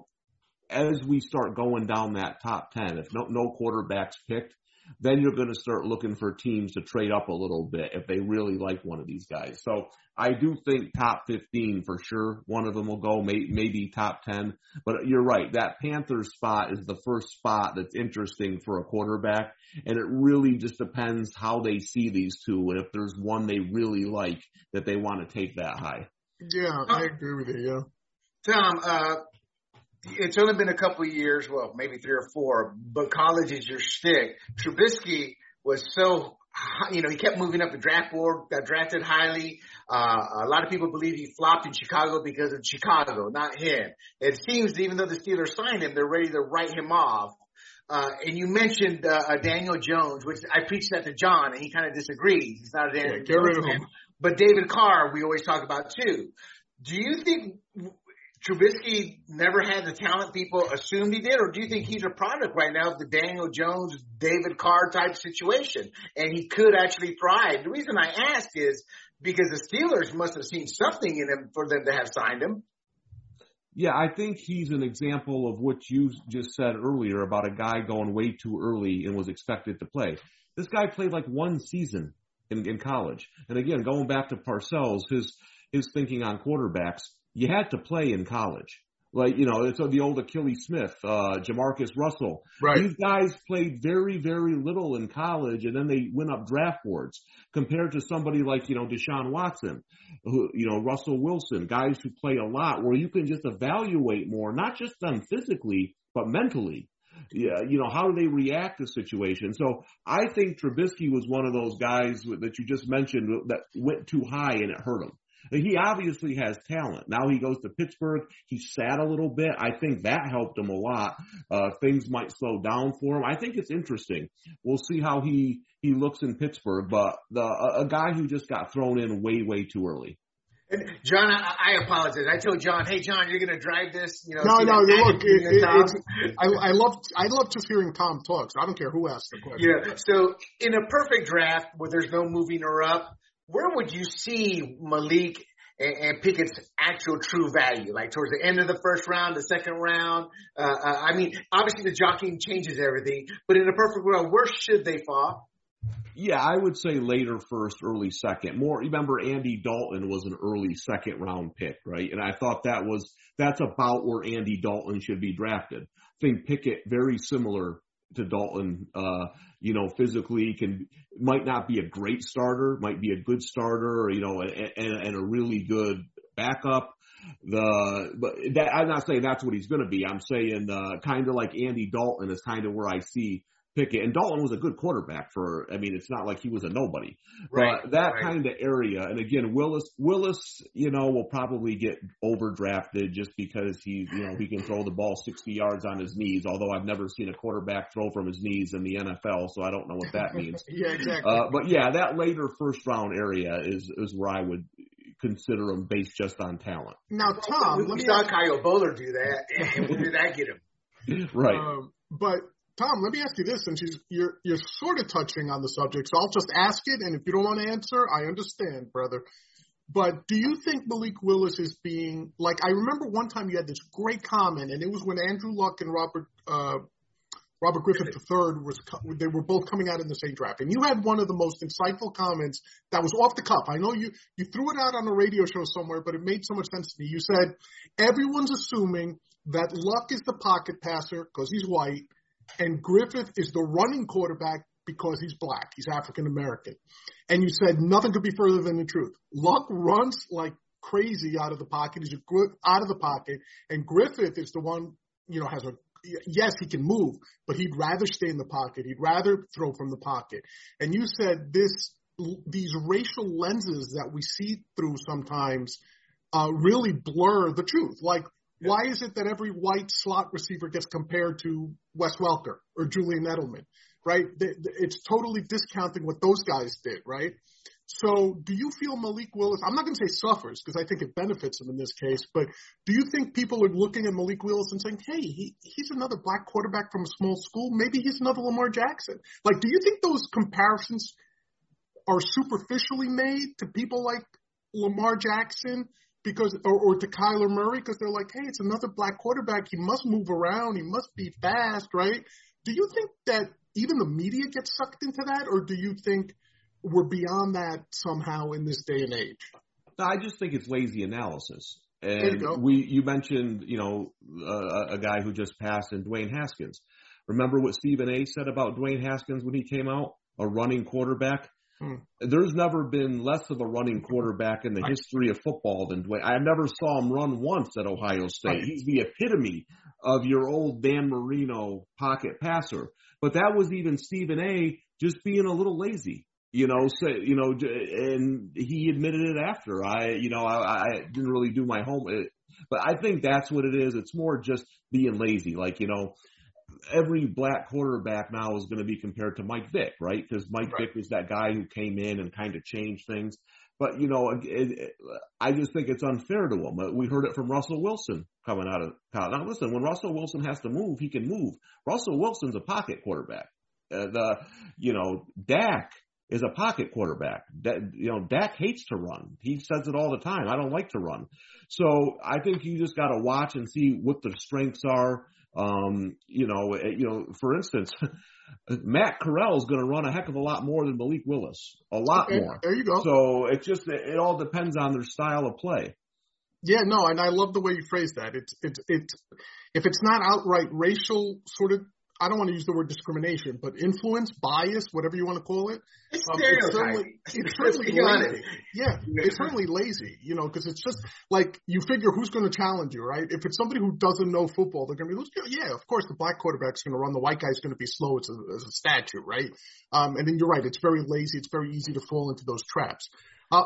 as we start going down that top 10, if no quarterback's picked, then you're going to start looking for teams to trade up a little bit if they really like one of these guys. So I do think top 15 for sure. One of them will go, maybe top 10. But you're right. That Panthers spot is the first spot that's interesting for a quarterback. And it really just depends how they see these two. And if there's one they really like that they want to take that high. Yeah, I agree with you, yeah. Tom, it's only been a couple of years, well, maybe 3 or 4, but college is your stick. Trubisky was so, he kept moving up the draft board, got drafted highly. A lot of people believe he flopped in Chicago because of Chicago, not him. It seems even though the Steelers signed him, they're ready to write him off. And you mentioned Daniel Jones, which I preached that to John, and he kind of disagrees. He's not a Daniel Jones fan. But David Carr, we always talk about too. Do you think Trubisky never had the talent people assumed he did, or do you think he's a product right now of the Daniel Jones, David Carr type situation, and he could actually thrive? The reason I ask is because the Steelers must have seen something in him for them to have signed him. Yeah, I think he's an example of what you just said earlier about a guy going way too early and was expected to play. This guy played like 1 season in college. And again, going back to Parcells, his thinking on quarterbacks, you had to play in college. Like, it's the old Achilles Smith, Jamarcus Russell. Right. These guys played very, very little in college, and then they went up draft boards compared to somebody like, Deshaun Watson, Russell Wilson, guys who play a lot, where you can just evaluate more, not just them physically, but mentally. Yeah, how do they react to situations? So I think Trubisky was one of those guys that you just mentioned that went too high and it hurt him. He obviously has talent. Now he goes to Pittsburgh. He sat a little bit. I think that helped him a lot. Things might slow down for him. I think it's interesting. We'll see how he looks in Pittsburgh, but a guy who just got thrown in way, way too early. And John, I apologize. I told John, hey, John, you're going to drive this? No, look, I love just hearing Tom talk, so I don't care who asks the question. Yeah, so in a perfect draft where there's no moving her up, where would you see Malik and Pickett's actual true value? Like towards the end of the first round, the second round? I mean, obviously the jockeying changes everything, but in a perfect world, where should they fall? Yeah, I would say later first, early second. Remember Andy Dalton was an early second round pick, right? And I thought that's about where Andy Dalton should be drafted. I think Pickett, very similar to Dalton, physically might not be a great starter, might be a good starter, and a really good backup. I'm not saying that's what he's going to be. I'm saying kind of like Andy Dalton is kind of where I see Pickett. And Dalton was a good quarterback it's not like he was a nobody. Right, but that kind of area, and again, Willis, will probably get overdrafted just because he can throw the ball 60 yards on his knees, although I've never seen a quarterback throw from his knees in the NFL, so I don't know what that means. Yeah, exactly. But yeah, that later first round area is where I would consider him based just on talent. Now, Tom, we saw Kyle Bowler do that, and where did that get him? Right. But Tom, let me ask you this, since you're sort of touching on the subject, so I'll just ask it, and if you don't want to answer, I understand, brother. But do you think Malik Willis is being, like, I remember one time you had this great comment, and it was when Andrew Luck and Robert Griffith III they were both coming out in the same draft, and you had one of the most insightful comments that was off the cuff. I know you threw it out on a radio show somewhere, but it made so much sense to me. You said, everyone's assuming that Luck is the pocket passer because he's white, and Griffith is the running quarterback because he's black. He's African American. And you said nothing could be further than the truth. Luck runs like crazy out of the pocket. He's good out of the pocket. And Griffith is the one, yes, he can move, but he'd rather stay in the pocket. He'd rather throw from the pocket. And you said these racial lenses that we see through sometimes really blur the truth. Like, why is it that every white slot receiver gets compared to Wes Welker or Julian Edelman, right? It's totally discounting what those guys did, right? So do you feel Malik Willis, I'm not going to say suffers because I think it benefits him in this case, but do you think people are looking at Malik Willis and saying, hey, he's another black quarterback from a small school. Maybe he's another Lamar Jackson. Like, do you think those comparisons are superficially made to people like Lamar Jackson? Or to Kyler Murray, because they're like, hey, it's another black quarterback. He must move around. He must be fast, right? Do you think that even the media gets sucked into that, or do you think we're beyond that somehow in this day and age? I just think it's lazy analysis. And there you go. You mentioned, a guy who just passed in Dwayne Haskins. Remember what Stephen A. said about Dwayne Haskins when he came out? A running quarterback. There's never been less of a running quarterback in the history of football than Dwayne. I never saw him run once at Ohio State. He's the epitome of your old Dan Marino pocket passer. But that was even Stephen A. just being a little lazy, and he admitted it after. I didn't really do my homework. But I think that's what it is. It's more just being lazy. Like, every black quarterback now is going to be compared to Mike Vick, right? Because Mike Vick was that guy who came in and kind of changed things. But, I just think it's unfair to him. We heard it from Russell Wilson coming out of college. Now, listen, when Russell Wilson has to move, he can move. Russell Wilson's a pocket quarterback. Dak is a pocket quarterback. Dak hates to run. He says it all the time. I don't like to run. So I think you just got to watch and see what their strengths are. For instance, Matt Corral is going to run a heck of a lot more than Malik Willis, a lot more. There you go. So it all depends on their style of play. Yeah, no, and I love the way you phrase that. It's if it's not outright racial sort of, I don't want to use the word discrimination, but influence, bias, whatever you want to call it. It's certainly lazy. Yeah, it's certainly lazy, because it's just like you figure who's going to challenge you, right? If it's somebody who doesn't know football, they're going to be, yeah, of course the black quarterback's going to run, the white guy's going to be slow as a statue, right? And then you're right, it's very lazy, it's very easy to fall into those traps. John,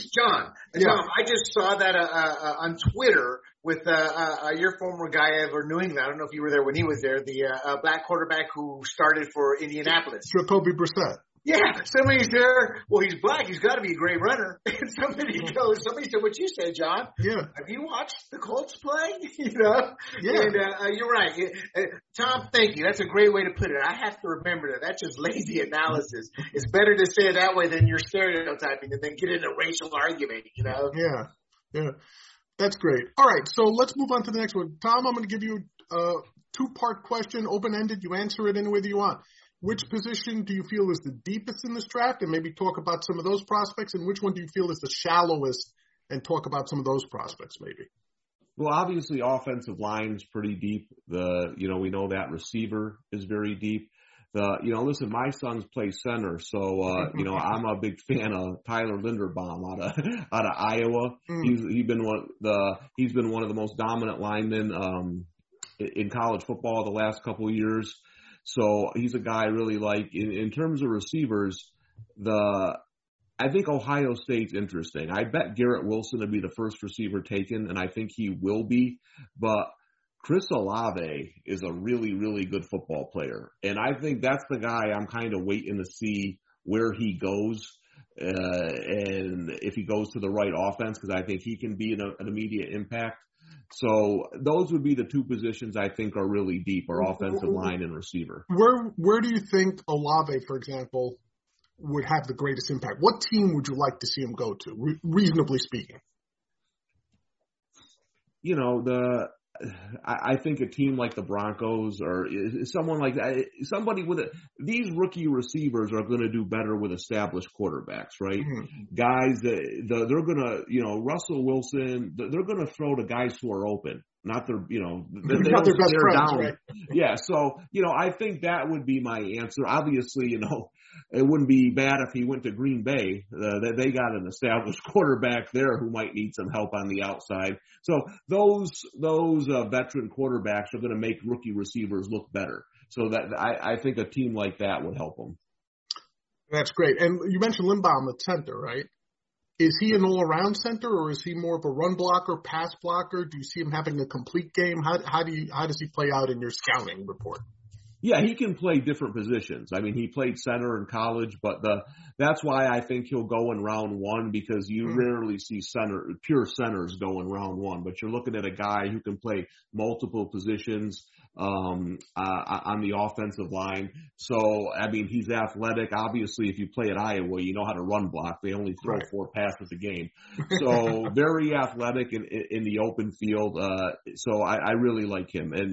I just saw that on Twitter with your former guy over New England. I don't know if you were there when he was there, the black quarterback who started for Indianapolis. Jacoby Brissett. Yeah, somebody's there. Well, he's black. He's got to be a great runner. And somebody said what you said, John. Yeah. Have you watched the Colts play? Yeah. And you're right. Tom, thank you. That's a great way to put it. I have to remember that. That's just lazy analysis. It's better to say it that way than you're stereotyping and then get into a racial argument, Yeah. That's great. All right, so let's move on to the next one. Tom, I'm going to give you a two-part question, open-ended. You answer it any way that you want. Which position do you feel is the deepest in this draft, and maybe talk about some of those prospects, and which one do you feel is the shallowest, and talk about some of those prospects maybe? Well, obviously offensive line is pretty deep. We know that receiver is very deep. Listen, my sons play center, so I'm a big fan of Tyler Linderbaum out of Iowa. He's been one of the most dominant linemen in college football the last couple of years. So he's a guy I really like. In terms of receivers, I think Ohio State's interesting. I bet Garrett Wilson will be the first receiver taken, and I think he will be. But Chris Olave is a really, really good football player. And I think that's the guy I'm kind of waiting to see where he goes and if he goes to the right offense, because I think he can be an immediate impact. So those would be the two positions I think are really deep, are offensive line and receiver. Where do you think Olave, for example, would have the greatest impact? What team would you like to see him go to, reasonably speaking? I think a team like the Broncos or someone like that, these rookie receivers are going to do better with established quarterbacks, right? Mm-hmm. Guys that they're going to, Russell Wilson, they're going to throw to guys who are open, not their, they not their best friends, down. Right? Yeah. So, I think that would be my answer. Obviously, it wouldn't be bad if he went to Green Bay. They got an established quarterback there who might need some help on the outside. So those veteran quarterbacks are going to make rookie receivers look better. So that I think a team like that would help them. That's great. And you mentioned Linderbaum at center, right? Is he an all-around center, or is he more of a run blocker, pass blocker? Do you see him having a complete game? How does he play out in your scouting report? Yeah, he can play different positions. I mean, he played center in college, but that's why I think he'll go in round one, because you rarely see pure centers go in round one. But you're looking at a guy who can play multiple positions on the offensive line. So, I mean, he's athletic. Obviously, if you play at Iowa, you know how to run block. They only throw 4 passes a game. So, very athletic in the open field. So, I really like him. And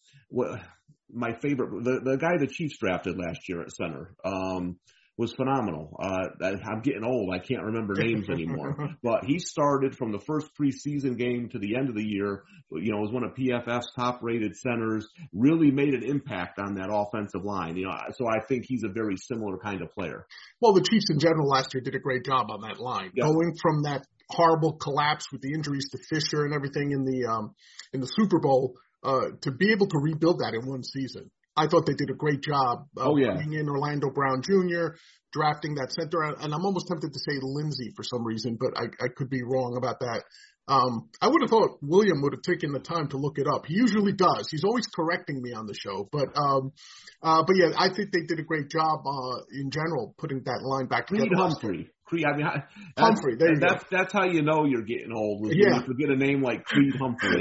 my favorite, the guy the Chiefs drafted last year at center, was phenomenal. I'm getting old. I can't remember names anymore. But he started from the first preseason game to the end of the year. Was one of PFF's top-rated centers. Really made an impact on that offensive line. So I think he's a very similar kind of player. Well, the Chiefs in general last year did a great job on that line, going from that horrible collapse with the injuries to Fisher and everything in the Super Bowl. To be able to rebuild that in one season. I thought they did a great job bringing in Orlando Brown Jr., drafting that center. And I'm almost tempted to say Lindsey for some reason, but I could be wrong about that. I would have thought William would have taken the time to look it up. He usually does. He's always correcting me on the show. But yeah, I think they did a great job in general putting that line back together. Humphrey. Humphrey, there you go. That's how you know you're getting old. When you forget a name like Creed Humphrey.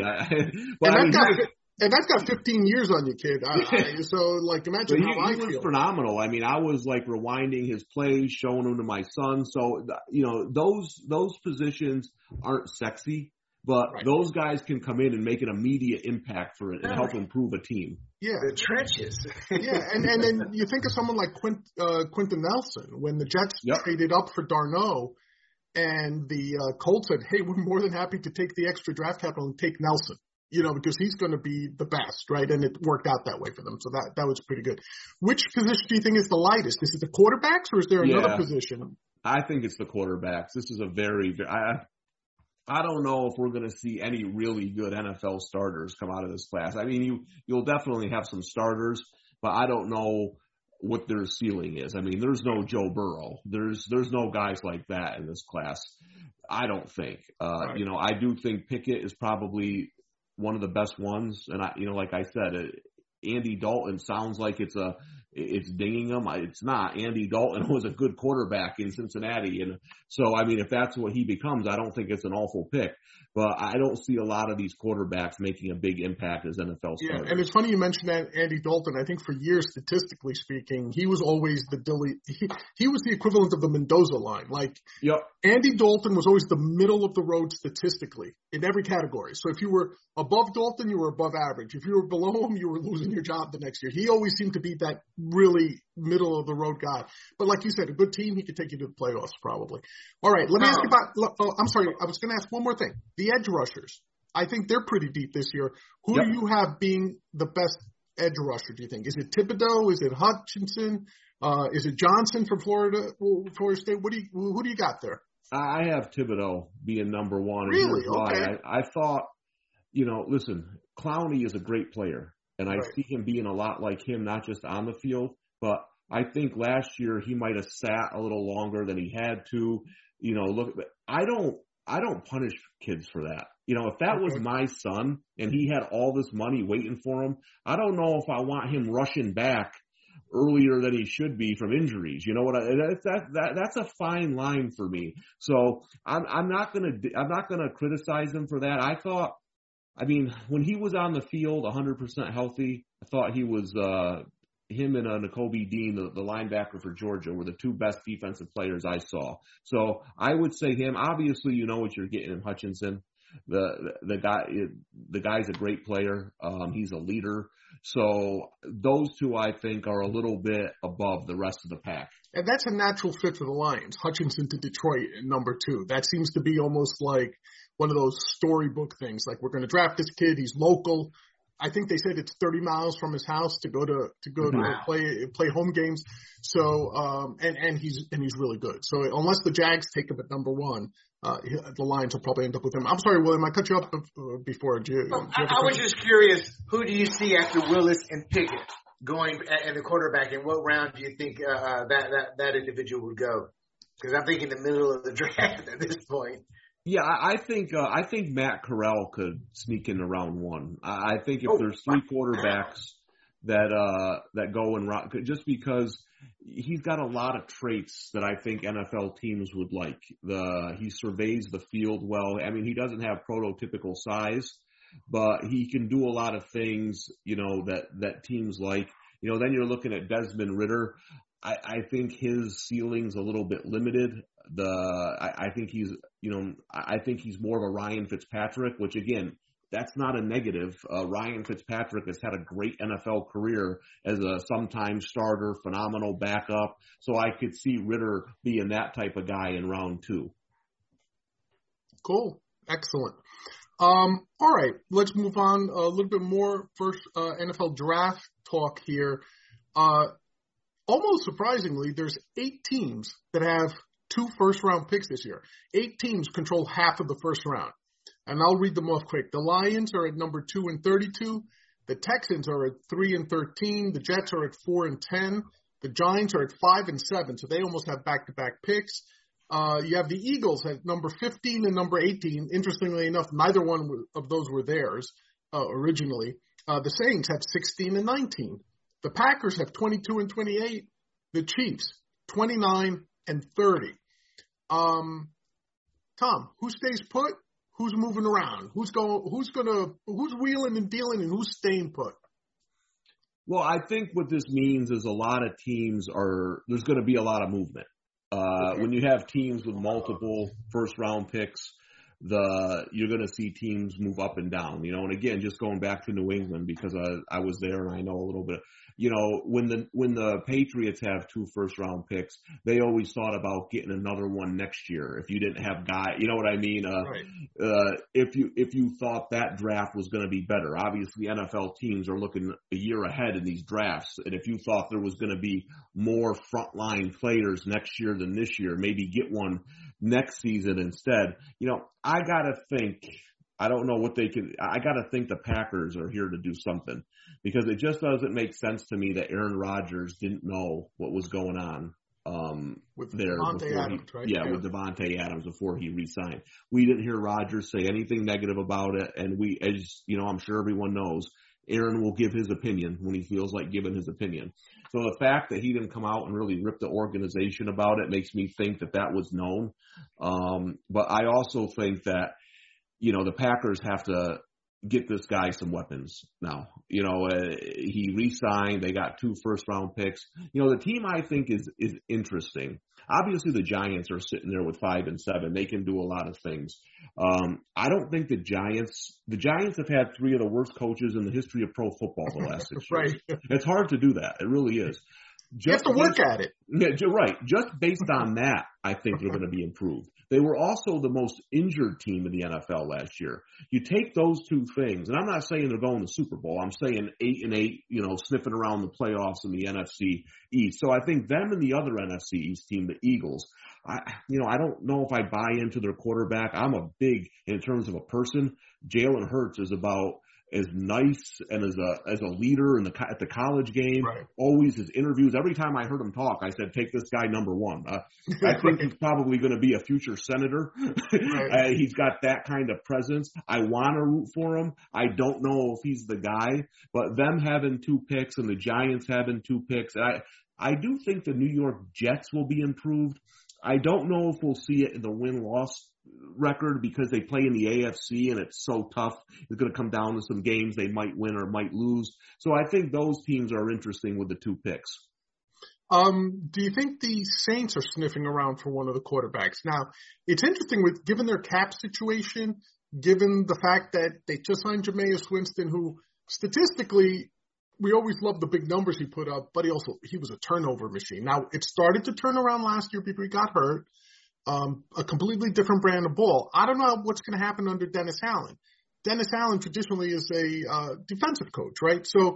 And that's got 15 years on you, kid. So, imagine how I feel. He was phenomenal. I mean, I was, rewinding his plays, showing them to my son. So, those positions aren't sexy, but those guys can come in and make an immediate impact for it and help improve a team. Yeah. The trenches. Yeah, and then you think of someone like Quentin Nelson. When the Jets traded up for Darno, and the Colts said, hey, we're more than happy to take the extra draft capital and take Nelson, because he's going to be the best, right? And it worked out that way for them. So that was pretty good. Which position do you think is the lightest? Is it the quarterbacks or is there another position? I think it's the quarterbacks. This is a very I don't know if we're going to see any really good NFL starters come out of this class. I mean, you'll definitely have some starters, but I don't know what their ceiling is. I mean, there's no Joe Burrow. There's no guys like that in this class. I don't think. Right. I do think Pickett is probably one of the best ones, and like I said, Andy Dalton sounds like it's dinging him. It's not. Andy Dalton was a good quarterback in Cincinnati, and so I mean, if that's what he becomes, I don't think it's an awful pick. But I don't see a lot of these quarterbacks making a big impact as NFL starters. Yeah, and it's funny you mentioned that Andy Dalton. I think for years, statistically speaking, he was always he was the equivalent of the Mendoza line. Like, yep. Andy Dalton was always the middle of the road statistically in every category. So if you were above Dalton, you were above average. If you were below him, you were losing your job the next year. He always seemed to be that really middle of the road guy. But like you said, a good team, he could take you to the playoffs probably. All right, let me ask you about I'm sorry, I was going to ask one more thing. The edge rushers. I think they're pretty deep this year. Who do you have being the best edge rusher, do you think? Is it Thibodeau? Is it Hutchinson? Is it Johnson from Florida State? Who do you got there? I have Thibodeau being number one. Really? Okay. I thought, listen, Clowney is a great player, and I see him being a lot like him, not just on the field, but I think last year he might have sat a little longer than he had to. I don't punish kids for that. If that was my son and he had all this money waiting for him, I don't know if I want him rushing back earlier than he should be from injuries. That's a fine line for me. So I'm not gonna criticize him for that. I thought, when he was on the field 100% healthy, I thought he was him and Nakobe Dean, the linebacker for Georgia, were the two best defensive players I saw. So I would say him. Obviously, you know what you're getting in Hutchinson. The guy's a great player. He's a leader. So those two, I think, are a little bit above the rest of the pack. And that's a natural fit for the Lions. Hutchinson to Detroit in number 2. That seems to be almost like one of those storybook things. Like, we're going to draft this kid. He's local. I think they said it's 30 miles from his house to go to play home games. So and he's really good. So unless the Jags take him at number 1, the Lions will probably end up with him. I'm sorry, William, I cut you up before. I was just curious, who do you see after Willis and Pickett going at the quarterback, and what round do you think that individual would go? Because I'm thinking the middle of the draft at this point. Yeah, I think Matt Corral could sneak into round 1. I think if there's 3 quarterbacks that go in round, just because he's got a lot of traits that I think NFL teams would like. He surveys the field well. He doesn't have prototypical size, but he can do a lot of things, that teams like. Then you're looking at Desmond Ridder. I think his ceiling's a little bit limited. I think he's more of a Ryan Fitzpatrick, which again, that's not a negative. Ryan Fitzpatrick has had a great NFL career as a sometimes starter, phenomenal backup. So I could see Ridder being that type of guy in round 2. Cool. Excellent. All right. Let's move on a little bit more. First, NFL draft talk here. Almost surprisingly, there's 8 teams that have 2 first-round picks this year. 8 teams control half of the first round. And I'll read them off quick. The Lions are at number 2 and 32. The Texans are at 3 and 13. The Jets are at 4 and 10. The Giants are at 5 and 7, so they almost have back-to-back picks. You have the Eagles at number 15 and number 18. Interestingly enough, neither one of those were theirs originally. The Saints have 16 and 19. The Packers have 22 and 28. The Chiefs, 29 and 30. Tom, who stays put? Who's moving around? Who's wheeling and dealing, and who's staying put? Well, I think what this means is a lot of teams there's going to be a lot of movement. When you have teams with multiple first-round picks, you're going to see teams move up and down, and again, just going back to New England because I was there and I know a little bit, when the Patriots have 2 first-round picks, they always thought about getting another one next year. If you didn't have you know what I mean? Right. If you thought that draft was going to be better, obviously NFL teams are looking a year ahead in these drafts. And if you thought there was going to be more frontline players next year than this year, maybe get one next season instead. I got to think, I don't know what I got to think the Packers are here to do something because it just doesn't make sense to me that Aaron Rodgers didn't know what was going on. With there Davante Adams, right? Yeah, with Davante Adams before he re-signed. We didn't hear Rodgers say anything negative about it, and I'm sure everyone knows, Aaron will give his opinion when he feels like giving his opinion. So the fact that he didn't come out and really rip the organization about it makes me think that was known. But I also think that, the Packers have to get this guy some weapons now. He re-signed. They got 2 first-round picks. The team I think is interesting. Obviously, the Giants are sitting there with 5-7. They can do a lot of things. I don't think the Giants have had 3 of the worst coaches in the history of pro football the last 6 years. Right. It's hard to do that. It really is. You have to work at it. Yeah, you're right. Just based on that, I think they're going to be improved. They were also the most injured team in the NFL last year. You take those 2 things, and I'm not saying they're going to Super Bowl. I'm saying 8-8, sniffing around the playoffs in the NFC East. So I think them and the other NFC East team, the Eagles, I don't know if I buy into their quarterback. I'm a big, in terms of a person, Jalen Hurts is about as nice and as a leader at the college game. Right. Always his interviews. Every time I heard him talk, I said, take this guy number 1. I think he's probably going to be a future senator. Right. He's got that kind of presence. I want to root for him. I don't know if he's the guy, but them having 2 picks and the Giants having 2 picks, I do think the New York Jets will be improved. I don't know if we'll see it in the win-loss record because they play in the AFC and it's so tough. It's going to come down to some games they might win or might lose. So I think those teams are interesting with the 2 picks. Do you think the Saints are sniffing around for one of the quarterbacks? Now, it's interesting given their cap situation, given the fact that they just signed Jameis Winston, who statistically we always love the big numbers he put up, but he was a turnover machine. Now, it started to turn around last year before he got hurt. A completely different brand of ball. I don't know what's going to happen under Dennis Allen. Dennis Allen traditionally is a defensive coach, right? So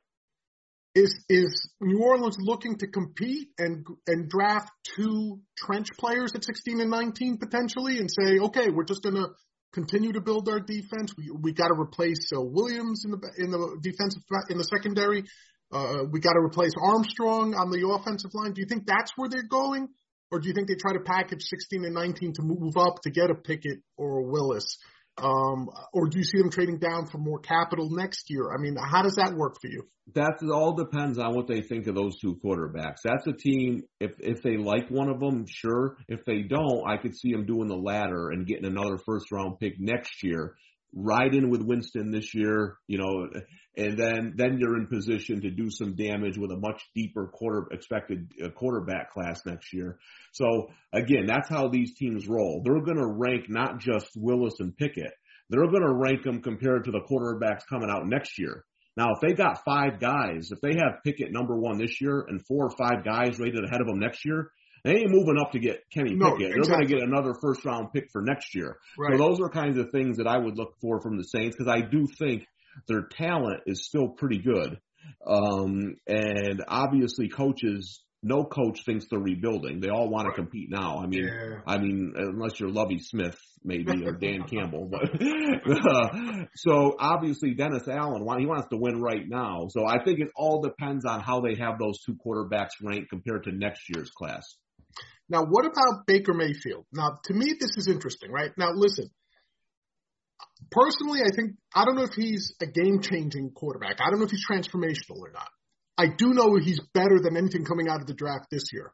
is New Orleans looking to compete and draft 2 trench players at 16 and 19 potentially and say, okay, we're just going to continue to build our defense. We got to replace Williams in the defensive in the secondary. We got to replace Armstrong on the offensive line. Do you think that's where they're going? Or do you think they try to package 16 and 19 to move up to get a Pickett or a Willis? Or do you see them trading down for more capital next year? I mean, how does that work for you? That all depends on what they think of those 2 quarterbacks. That's a team, if they like one of them, sure. If they don't, I could see them doing the latter and getting another first-round pick next year. Ride in with Winston this year, and then you're in position to do some damage with a much deeper expected quarterback class next year. So again, that's how these teams roll. They're going to rank not just Willis and Pickett. They're going to rank them compared to the quarterbacks coming out next year. Now, if they got 5 guys, if they have Pickett number 1 this year and 4 or 5 guys rated ahead of them next year, they ain't moving up to get Kenny Pickett. They're going to get another first-round pick for next year. Right. So those are kinds of things that I would look for from the Saints because I do think their talent is still pretty good. And obviously no coach thinks they're rebuilding. They all want to compete now. I mean, unless you're Lovie Smith, maybe, or Dan Campbell. But so obviously Dennis Allen, he wants to win right now. So I think it all depends on how they have those 2 quarterbacks ranked compared to next year's class. Now, what about Baker Mayfield? Now, to me, this is interesting, right? Now, listen, personally, I don't know if he's a game-changing quarterback. I don't know if he's transformational or not. I do know he's better than anything coming out of the draft this year.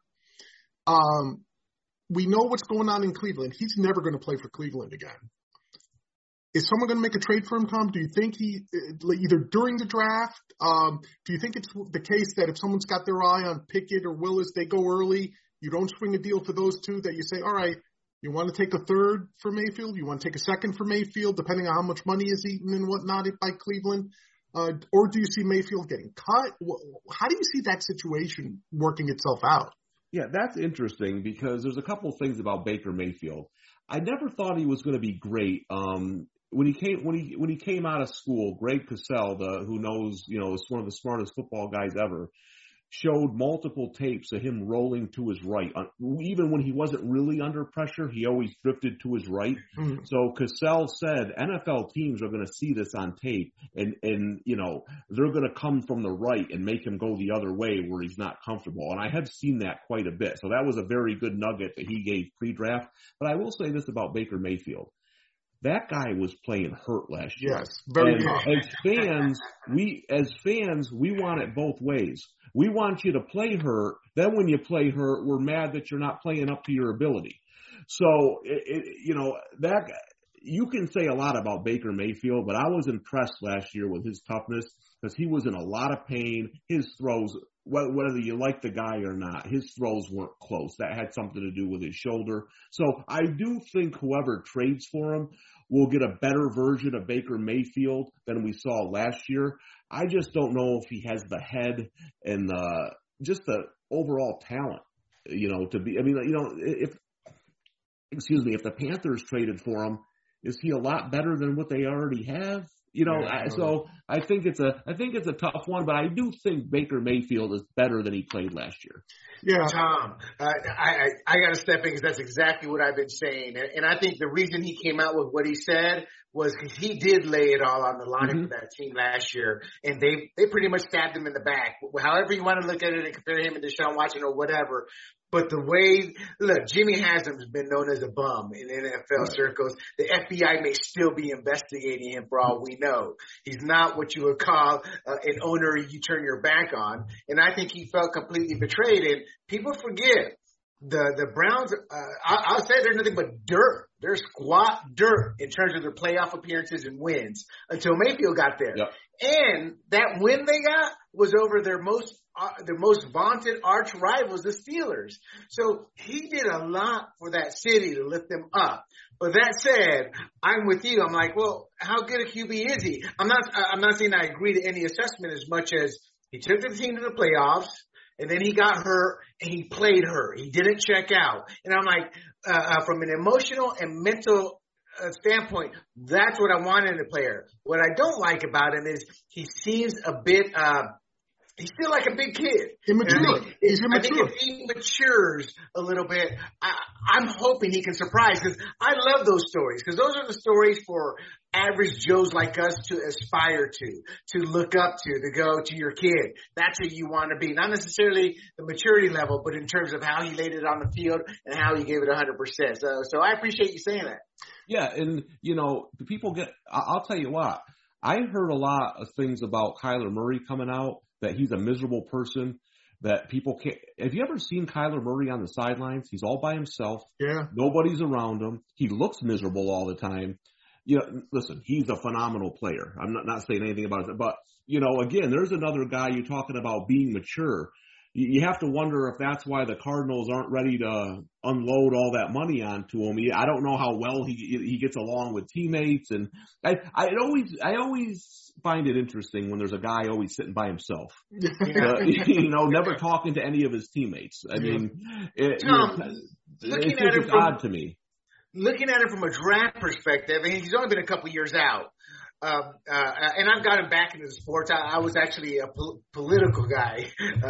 We know what's going on in Cleveland. He's never going to play for Cleveland again. Is someone going to make a trade for him, Tom? Do you think either during the draft, do you think it's the case that if someone's got their eye on Pickett or Willis, they go early, you don't swing a deal for those 2, that you say, all right, You want to take a third for Mayfield? You want to take a second for Mayfield, depending on how much money is eaten and whatnot by Cleveland? Or do you see Mayfield getting cut? How do you see that situation working itself out? Yeah, that's interesting because there's a couple of things about Baker Mayfield. I never thought he was going to be great. When he came out of school, Greg Cosell, who knows, is one of the smartest football guys ever, showed multiple tapes of him rolling to his right. Even when he wasn't really under pressure, he always drifted to his right. Mm-hmm. So Cosell said NFL teams are going to see this on tape and they're going to come from the right and make him go the other way where he's not comfortable. And I have seen that quite a bit. So that was a very good nugget that he gave pre-draft. But I will say this about Baker Mayfield. That guy was playing hurt last year. Yes, very good. As fans, we want it both ways. We want you to play hurt. Then when you play hurt, we're mad that you're not playing up to your ability. So, that you can say a lot about Baker Mayfield, but I was impressed last year with his toughness because he was in a lot of pain. His throws, whether you like the guy or not, his throws weren't close. That had something to do with his shoulder. So I do think whoever trades for him will get a better version of Baker Mayfield than we saw last year. I just don't know if he has the head and just the overall talent, to be. I mean, if the Panthers traded for him, is he a lot better than what they already have? So I think it's a tough one, but I do think Baker Mayfield is better than he played last year. Yeah, Tom, I got to step in because that's exactly what I've been saying, and I think the reason he came out with what he said was because he did lay it all on the line for that team last year, and they pretty much stabbed him in the back. However you want to look at it and compare him and Deshaun Watson or whatever. But Jimmy Haslam's been known as a bum in NFL circles. The FBI may still be investigating him for all we know. He's not what you would call an owner you turn your back on. And I think he felt completely betrayed. And people forget the Browns, I'll say they're nothing but dirt. They're squat dirt in terms of their playoff appearances and wins until Mayfield got there. Yep. And that win they got was over their most vaunted arch rivals, the Steelers. So he did a lot for that city to lift them up. But that said, I'm with you. I'm like, well, how good a QB is he? I'm not saying I agree to any assessment as much as he took the team to the playoffs. And then he got hurt, and he played hurt. He didn't check out. And I'm like, from an emotional and mental standpoint, that's what I want in a player. What I don't like about him is he seems a bit he's still like a big kid. Immature. He's immature. I think if he matures a little bit, I'm hoping he can surprise because I love those stories because those are the stories for average Joes like us to aspire to look up to go to your kid. That's who you want to be. Not necessarily the maturity level, but in terms of how he laid it on the field and how he gave it 100%. So I appreciate you saying that. Yeah, and, the people I'll tell you what, I heard a lot of things about Kyler Murray coming out, that he's a miserable person, that people can't. Have you ever seen Kyler Murray on the sidelines? He's all by himself. Yeah. Nobody's around him. He looks miserable all the time. Listen, he's a phenomenal player. I'm not saying anything about it. But, again, there's another guy you're talking about being mature. You have to wonder if that's why the Cardinals aren't ready to unload all that money onto him. I don't know how well he gets along with teammates, and I always find it interesting when there's a guy always sitting by himself, never talking to any of his teammates. I mean, it's odd to me. Looking at it from a draft perspective, and he's only been a couple years out. And I've got him back into the sports. I was actually a political guy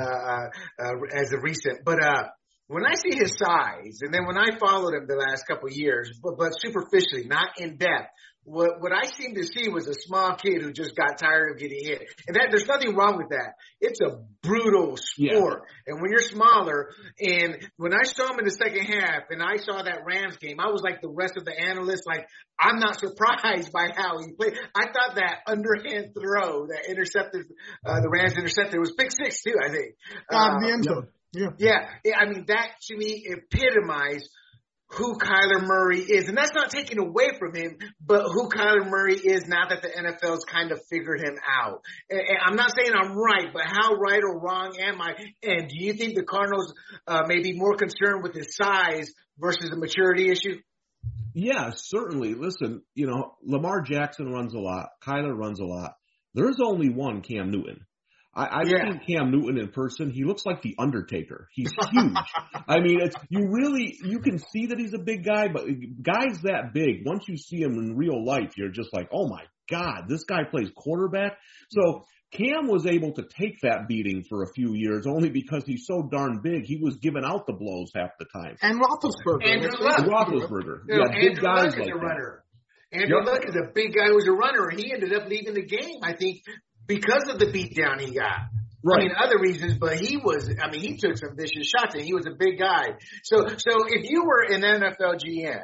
as of recent. But when I see his size, and then when I followed him the last couple of years, but superficially, not in depth, what I seemed to see was a small kid who just got tired of getting hit. And there's nothing wrong with that. It's a brutal sport. Yeah. And when you're smaller, and when I saw him in the second half and I saw that Rams game, I was like the rest of the analysts, like, I'm not surprised by how he played. I thought that underhand throw that intercepted, the Rams intercepted, was pick six too, I think. The end zone. Yeah. I mean, that to me epitomized who Kyler Murray is. And that's not taken away from him, but who Kyler Murray is now that the NFL's kind of figured him out. And I'm not saying I'm right, but how right or wrong am I? And do you think the Cardinals may be more concerned with his size versus a maturity issue? Yeah, certainly. Listen, Lamar Jackson runs a lot. Kyler runs a lot. There's only one Cam Newton. I've seen Cam Newton in person. He looks like the Undertaker. He's huge. I mean, you can see that he's a big guy, but guys that big, once you see him in real life, you're just like, oh my God, this guy plays quarterback. So Cam was able to take that beating for a few years only because he's so darn big. He was giving out the blows half the time. And Roethlisberger. Roethlisberger. Big guys like that. Runner. Andrew Luck is a big guy who's a runner, and he ended up leaving the game, I think, because of the beatdown he got. Right. I mean, other reasons, but he took some vicious shots, and he was a big guy. So if you were an NFL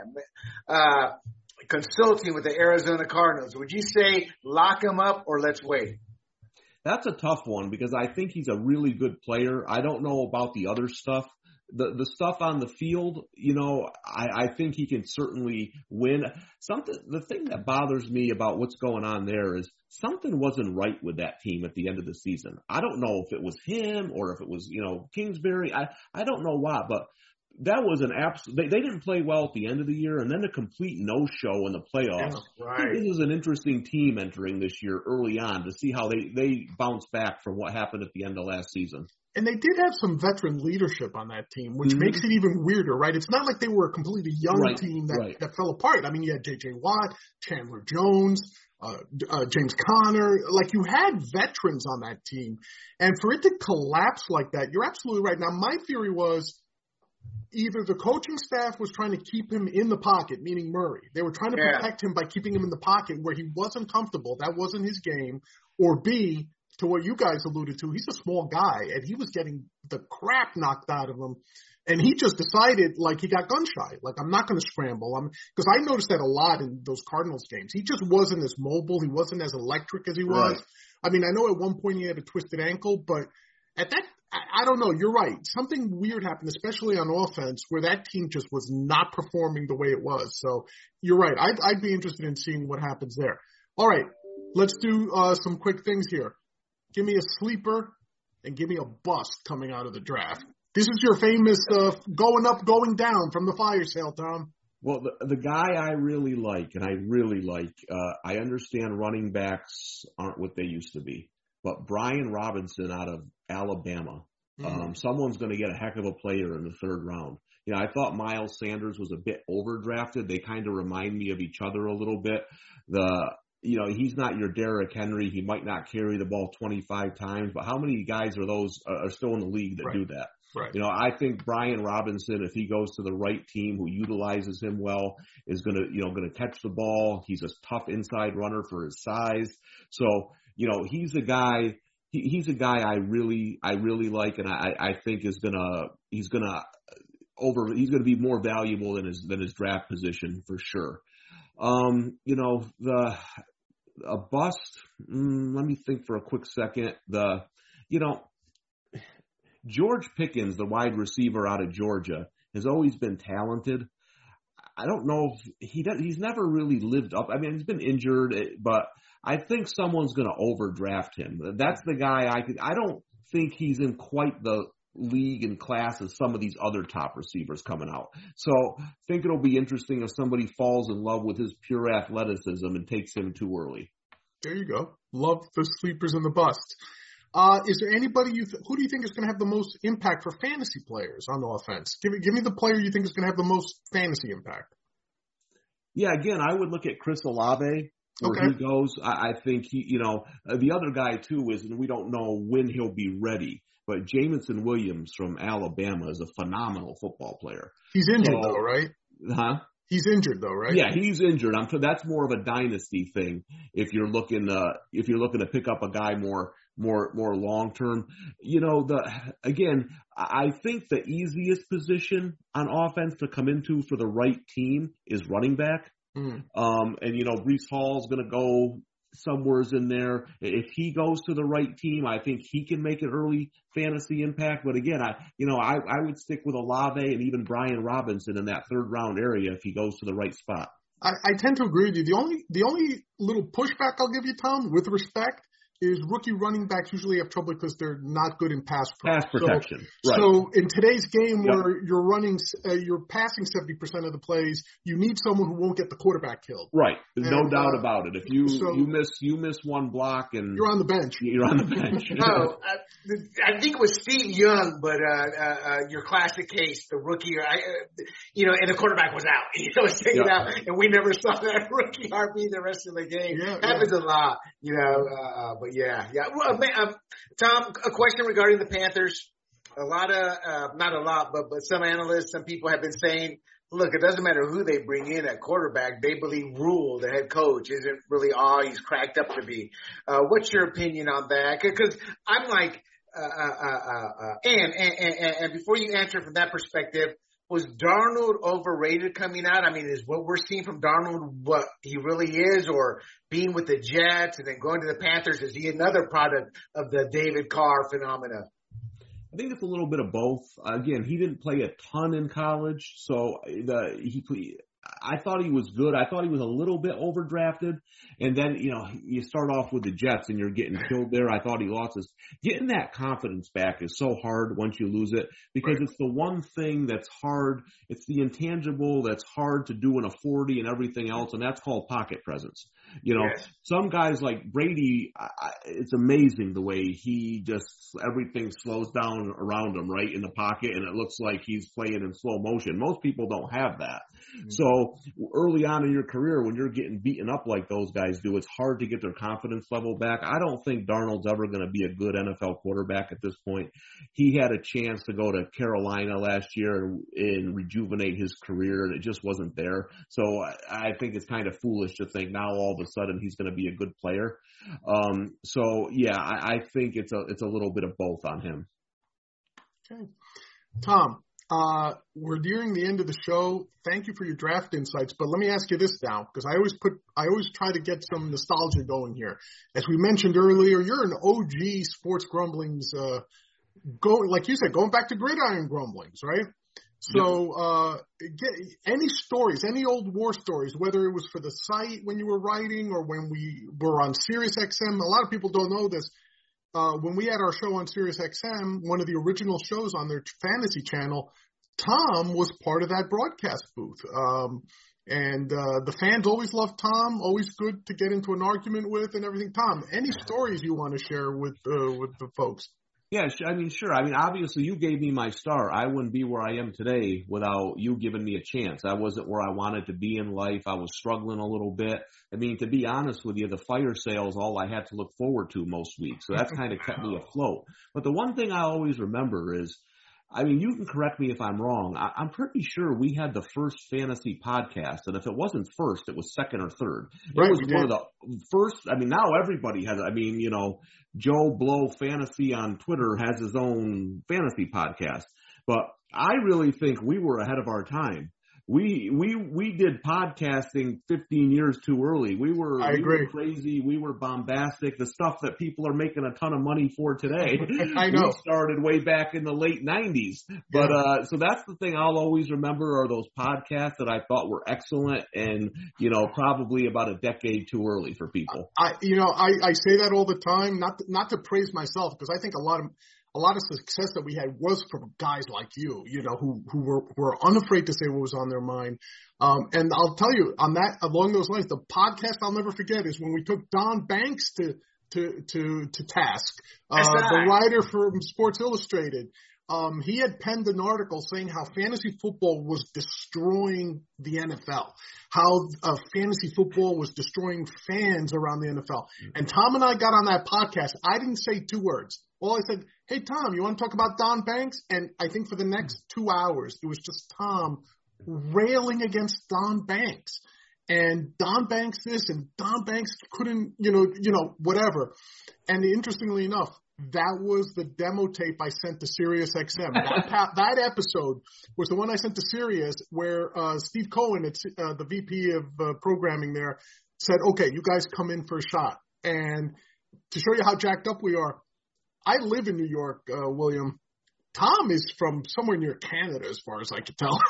GM consulting with the Arizona Cardinals, would you say lock him up or let's wait? That's a tough one because I think he's a really good player. I don't know about the other stuff. The stuff on the field, I think he can certainly win. The thing that bothers me about what's going on there is something wasn't right with that team at the end of the season. I don't know if it was him or if it was, Kingsbury. I don't know why, but that was an absolute. They didn't play well at the end of the year, and then a complete no-show in the playoffs. Yeah, right. This is an interesting team entering this year early on to see how they bounce back from what happened at the end of last season. And they did have some veteran leadership on that team, which makes it even weirder, right? It's not like they were a completely young team that fell apart. I mean, you had J.J. Watt, Chandler Jones, James Conner. Like, you had veterans on that team. And for it to collapse like that, you're absolutely right. Now, my theory was either the coaching staff was trying to keep him in the pocket, meaning Murray. They were trying to protect him by keeping him in the pocket where he wasn't comfortable. That wasn't his game. Or B, to what you guys alluded to, he's a small guy, and he was getting the crap knocked out of him. And he just decided, like, he got gun shy. Like, I'm not going to scramble. Because I noticed that a lot in those Cardinals games. He just wasn't as mobile. He wasn't as electric as he was. Right. I mean, I know at one point he had a twisted ankle, but at that, I don't know. You're right. Something weird happened, especially on offense, where that team just was not performing the way it was. So you're right. I'd be interested in seeing what happens there. All right. Let's do some quick things here. Give me a sleeper and give me a bust coming out of the draft. This is your famous going up, going down from the fire sale, Tom. Well, the guy I really like, I understand running backs aren't what they used to be, but Brian Robinson out of Alabama, someone's going to get a heck of a player in the third round. I thought Miles Sanders was a bit overdrafted. They kind of remind me of each other a little bit. He's not your Derrick Henry. He might not carry the ball 25 times, but how many guys are still in the league that do that? Right. I think Brian Robinson, if he goes to the right team who utilizes him well, is going to catch the ball. He's a tough inside runner for his size. So, he's a guy I really like, and I think he's going to be more valuable than his draft position for sure. A bust, let me think for a quick second. George Pickens, the wide receiver out of Georgia, has always been talented. I don't know if he's never really lived up. I mean, he's been injured, but I think someone's going to overdraft him. That's the guy I don't think he's in quite the league and class as some of these other top receivers coming out. So I think it'll be interesting if somebody falls in love with his pure athleticism and takes him too early. There you go. Love the sleepers and the busts. Is there anybody who do you think is going to have the most impact for fantasy players on offense? Give me the player you think is going to have the most fantasy impact. Yeah, again, I would look at Chris Olave. Where he goes, I think the other guy too is, and we don't know when he'll be ready, but Jamison Williams from Alabama is a phenomenal football player. He's injured though, right? Huh? He's injured though, right? Yeah, he's injured. That's more of a dynasty thing. If you're looking to pick up a guy more long term, I think the easiest position on offense to come into for the right team is running back. Breece Hall's going to go somewheres in there. If he goes to the right team, I think he can make an early fantasy impact. But again, I would stick with Olave and even Brian Robinson in that third round area if he goes to the right spot. I tend to agree with you. The only little pushback I'll give you, Tom, with respect, is rookie running backs usually have trouble because they're not good in pass protection. So, right. So in today's game where you're passing 70% of the plays, you need someone who won't get the quarterback killed. Right. No doubt about it. If you miss one block and you're on the bench. You're on the bench. No, I think it was Steve Young, but your classic case, the rookie, and the quarterback was out. Was taken out, and we never saw that rookie RB the rest of the game. Happens a lot, but yeah. Well, Tom, a question regarding the Panthers. A lot of, not a lot, but some analysts, some people have been saying, look, it doesn't matter who they bring in at quarterback. They believe Rule, the head coach, isn't really all he's cracked up to be. What's your opinion on that? Because I'm like, and before you answer from that perspective, was Darnold overrated coming out? I mean, is what we're seeing from Darnold what he really is, or being with the Jets and then going to the Panthers, is he another product of the David Carr phenomena? I think it's a little bit of both. Again, he didn't play a ton in college, so I thought he was good. I thought he was a little bit overdrafted. And then, you start off with the Jets and you're getting killed there. I thought he lost his. Getting that confidence back is so hard once you lose it, because it's the one thing that's hard. It's the intangible that's hard to do in a 40 and everything else, and that's called pocket presence. Some guys like Brady, it's amazing the way he everything slows down around him, right, in the pocket, and it looks like he's playing in slow motion. Most people don't have that. Mm-hmm. So early on in your career, when you're getting beaten up like those guys do, it's hard to get their confidence level back. I don't think Darnold's ever going to be a good NFL quarterback at this point. He had a chance to go to Carolina last year and rejuvenate his career, and it just wasn't there. So I think it's kind of foolish to think now all of a sudden he's going to be a good player. I think it's a little bit of both on him. Okay. Tom, we're nearing the end of the show. Thank you for your draft insights, but let me ask you this now, because I always try to get some nostalgia going here. As we mentioned earlier, you're an OG Sports Grumblings, like you said, going back to Gridiron Grumblings, right? So, any stories, any old war stories, whether it was for the site when you were writing or when we were on SiriusXM. A lot of people don't know this. When we had our show on SiriusXM, one of the original shows on their fantasy channel, Tom was part of that broadcast booth. And the fans always loved Tom, always good to get into an argument with and everything. Tom, any stories you want to share with the folks? Yeah, sure. Obviously you gave me my start. I wouldn't be where I am today without you giving me a chance. I wasn't where I wanted to be in life. I was struggling a little bit. To be honest with you, the fire sale is all I had to look forward to most weeks. So that's kind of kept me afloat. But the one thing I always remember is, you can correct me if I'm wrong. I'm pretty sure we had the first fantasy podcast, and if it wasn't first, it was second or third. It was one of the first. Now everybody has. Joe Blow Fantasy on Twitter has his own fantasy podcast, but I really think we were ahead of our time. We did podcasting 15 years too early. We were crazy. We were bombastic. The stuff that people are making a ton of money for today. I know. We started way back in the late 90s. But so that's the thing I'll always remember are those podcasts that I thought were excellent and, probably about a decade too early for people. I say that all the time, not to praise myself, because I think a lot of success that we had was from guys like you, who were unafraid to say what was on their mind. And I'll tell you along those lines, the podcast I'll never forget is when we took Don Banks to task, the writer from Sports Illustrated. He had penned an article saying how fantasy football was destroying the NFL, how fantasy football was destroying fans around the NFL. And Tom and I got on that podcast. I didn't say two words. All I said, hey, Tom, you want to talk about Don Banks? And I think for the next 2 hours, it was just Tom railing against Don Banks. And Don Banks this and Don Banks couldn't, whatever. And interestingly enough, that was the demo tape I sent to SiriusXM. That episode was the one I sent to Sirius where Steve Cohen, the VP of programming there, said, okay, you guys come in for a shot. And to show you how jacked up we are, I live in New York, William. Tom is from somewhere near Canada, as far as I can tell.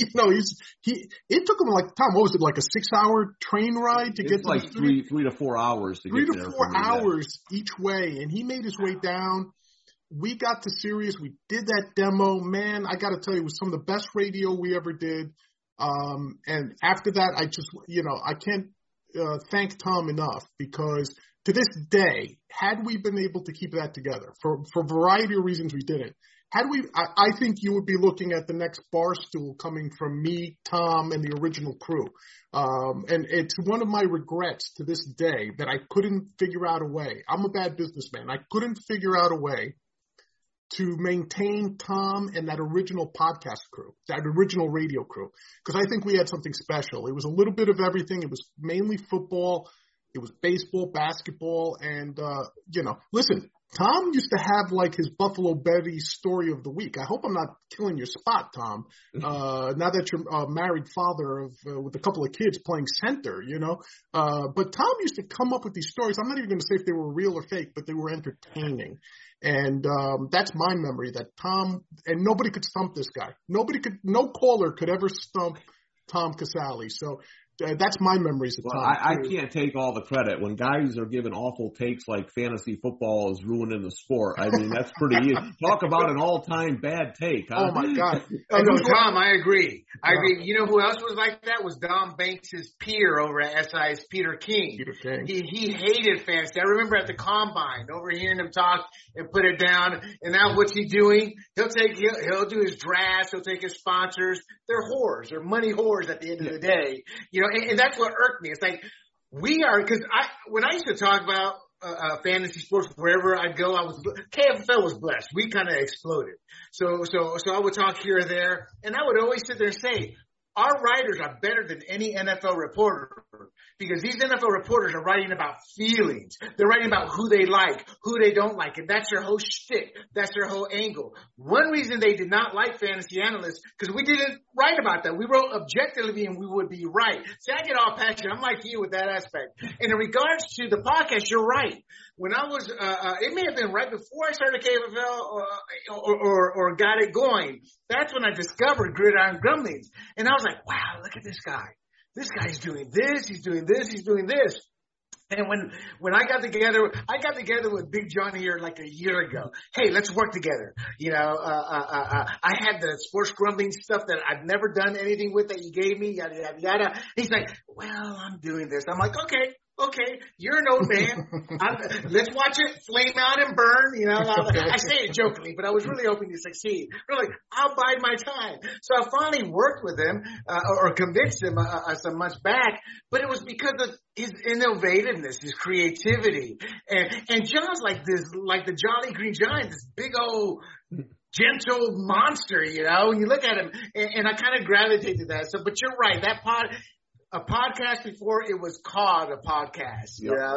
It took him Tom, what was it, like a 6-hour train ride to get to like the studio? 3 to 4 hours to 3 get to there. 4 hours each way, and he made his way down. We got to Sirius. We did that demo. Man, I got to tell you, it was some of the best radio we ever did. And after that, I just, I can't thank Tom enough, because to this day, had we been able to keep that together, for a variety of reasons we didn't. I think you would be looking at the next Barstool coming from me, Tom, and the original crew. And it's one of my regrets to this day that I couldn't figure out a way. I'm a bad businessman. I couldn't figure out a way to maintain Tom and that original podcast crew, that original radio crew, because I think we had something special. It was a little bit of everything. It was mainly football. It was baseball, basketball, and, listen, Tom used to have like his Buffalo Betty story of the week. I hope I'm not killing your spot, Tom. Now that you're a married father with a couple of kids playing center, But Tom used to come up with these stories. I'm not even going to say if they were real or fake, but they were entertaining. And that's my memory, that Tom, and nobody could stump this guy. No caller could ever stump Tom Casale. So that's my memories of Tom. I can't take all the credit. When guys are giving awful takes like fantasy football is ruining the sport, I mean, that's pretty easy. Talk about an all-time bad take, huh? Oh, my God. No, Tom, I agree. I agree. You know who else was like that? Was Don Banks' peer over at SI's Peter King. He hated fantasy. I remember at the Combine, overhearing him talk and put it down. And now what's he doing? He'll do his drafts. He'll take his sponsors. They're whores. They're money whores at the end of the day. And that's what irked me. It's like because when I used to talk about fantasy sports wherever I'd go, KFL was blessed. We kind of exploded. So I would talk here or there, and I would always sit there and say, our writers are better than any NFL reporter, because these NFL reporters are writing about feelings. They're writing about who they like, who they don't like, and that's their whole shtick. That's their whole angle. One reason they did not like fantasy analysts, because we didn't write about that. We wrote objectively and we would be right. See, I get all passionate. I'm like you with that aspect. And in regards to the podcast, you're right. When I was, it may have been right before I started KFL or got it going. That's when I discovered Gridiron Grumblings. And I was like, wow, look at this guy. This guy's doing this. He's doing this. He's doing this. And when I got together with Big John here like a year ago. Hey, let's work together. I had the Sports Grumbling stuff that I've never done anything with that you gave me, yada, yada, yada. He's like, well, I'm doing this. I'm like, okay, you're an old man. Let's watch it flame out and burn. I say it jokingly, but I was really hoping to succeed. Really, I'll bide my time. So I finally worked with him or convinced him some months back, but it was because of his innovativeness, his creativity, and John's like the Jolly Green Giant, this big old gentle monster, when you look at him, and I kind of gravitate to that. So, but you're right, a podcast before it was called a podcast,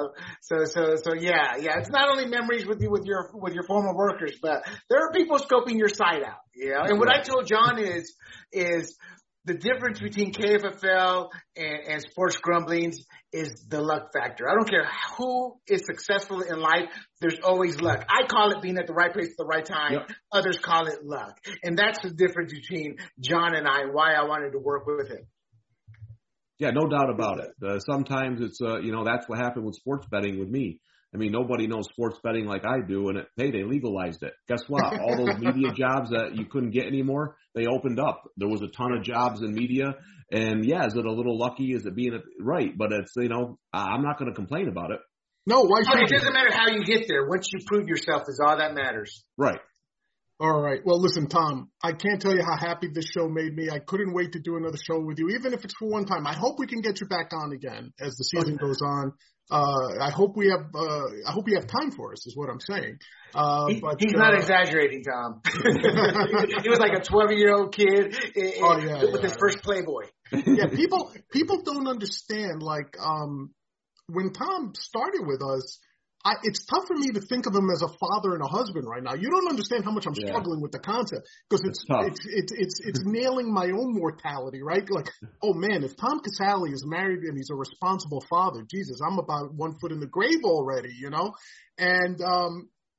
So yeah. It's not only memories with your former workers, but there are people scoping your site out, And what I told John is the difference between KFFL and Sports Grumblings is the luck factor. I don't care who is successful in life. There's always luck. I call it being at the right place at the right time. Yep. Others call it luck. And that's the difference between John and I and why I wanted to work with him. Yeah, no doubt about it. Sometimes it's, that's what happened with sports betting with me. I mean, nobody knows sports betting like I do, and they legalized it. Guess what? All those media jobs that you couldn't get anymore, they opened up. There was a ton of jobs in media, and yeah, is it a little lucky? Is it being right? But it's, I'm not going to complain about it. No, why should it doesn't matter how you get there. Once you prove yourself is all that matters. Right. All right. Well, listen, Tom, I can't tell you how happy this show made me. I couldn't wait to do another show with you, even if it's for one time. I hope we can get you back on again as the season goes on. I hope we have time for us, is what I'm saying. He's not exaggerating, Tom. He was like a 12-year-old kid with his first Playboy. Yeah, people don't understand. Like when Tom started with us, it's tough for me to think of him as a father and a husband right now. You don't understand how much I'm struggling with the concept, because it's nailing my own mortality, right? Like, oh man, if Tom Casale is married and he's a responsible father, Jesus, I'm about 1 foot in the grave already, And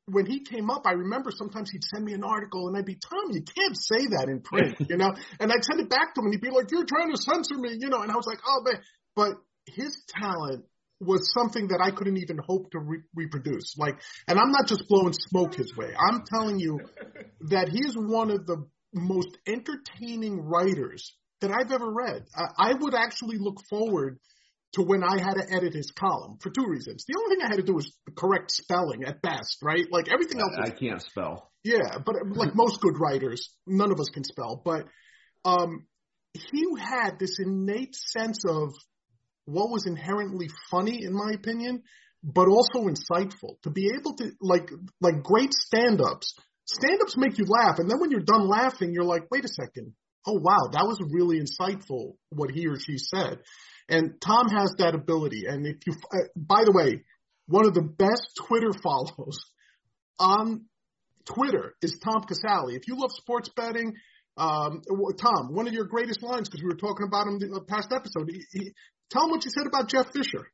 when he came up, I remember sometimes he'd send me an article and I'd be, Tom, you can't say that in print, you know? And I'd send it back to him and he'd be like, you're trying to censor me, you know? And I was like, oh man, but his talent was something that I couldn't even hope to reproduce. Like, and I'm not just blowing smoke his way. I'm telling you that he is one of the most entertaining writers that I've ever read. I would actually look forward to when I had to edit his column for two reasons. The only thing I had to do was the correct spelling at best, right? Like everything else. I can't spell. Yeah, but like most good writers, none of us can spell. But he had this innate sense of what was inherently funny, in my opinion, but also insightful. To be able to, like great stand-ups. Stand-ups make you laugh, and then when you're done laughing, you're like, wait a second. Oh, wow, that was really insightful, what he or she said. And Tom has that ability. And if you, by the way, one of the best Twitter follows on Twitter is Tom Casale. If you love sports betting, Tom, one of your greatest lines, because we were talking about him in the past episode, tell him what you said about Jeff Fisher.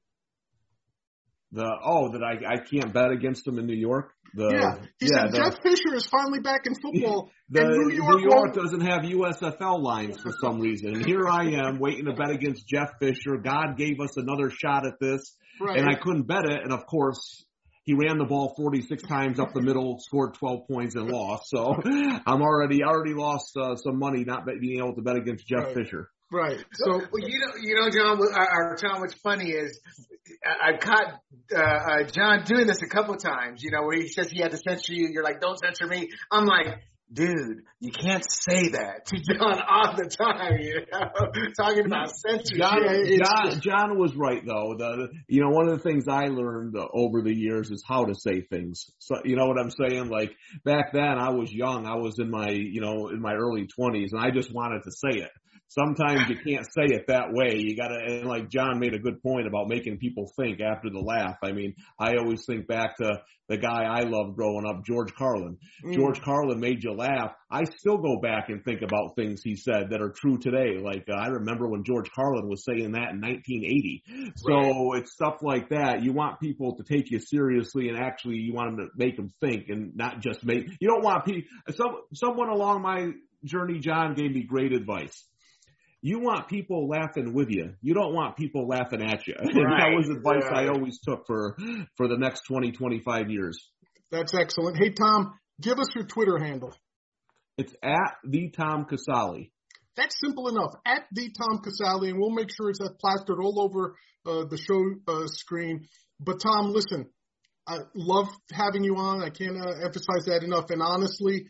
That I can't bet against him in New York. He said Jeff Fisher is finally back in football. And New York doesn't have USFL lines for some reason. And here I am waiting to bet against Jeff Fisher. God gave us another shot at this, and I couldn't bet it. And of course, he ran the ball 46 times up the middle, scored 12 points, and lost. So I'm already lost some money not being able to bet against Jeff Fisher. Right. So, well, you know, John, Tom, what's funny is I've caught John doing this a couple of times, you know, where he says he had to censor you. You're like, don't censor me. I'm like, dude, you can't say that to John all the time, you know, talking about censorship. John was right, though. One of the things I learned over the years is how to say things. So, you know what I'm saying? Like, back then I was young. I was in my early 20s, and I just wanted to say it. Sometimes you can't say it that way. You gotta, and like John made a good point about making people think after the laugh. I mean, I always think back to the guy I loved growing up, George Carlin. George Carlin made you laugh. I still go back and think about things he said that are true today. Like, I remember when George Carlin was saying that in 1980. So it's stuff like that. You want people to take you seriously, and actually you want them to make them think, and not just you don't want people, someone along my journey, John, gave me great advice. You want people laughing with you. You don't want people laughing at you. And that was advice I always took for the next 20, 25 years. That's excellent. Hey, Tom, give us your Twitter handle. It's at the Tom Casale. That's simple enough. At the Tom Casale, and we'll make sure it's plastered all over the show screen. But Tom, listen, I love having you on. I can't emphasize that enough. And honestly,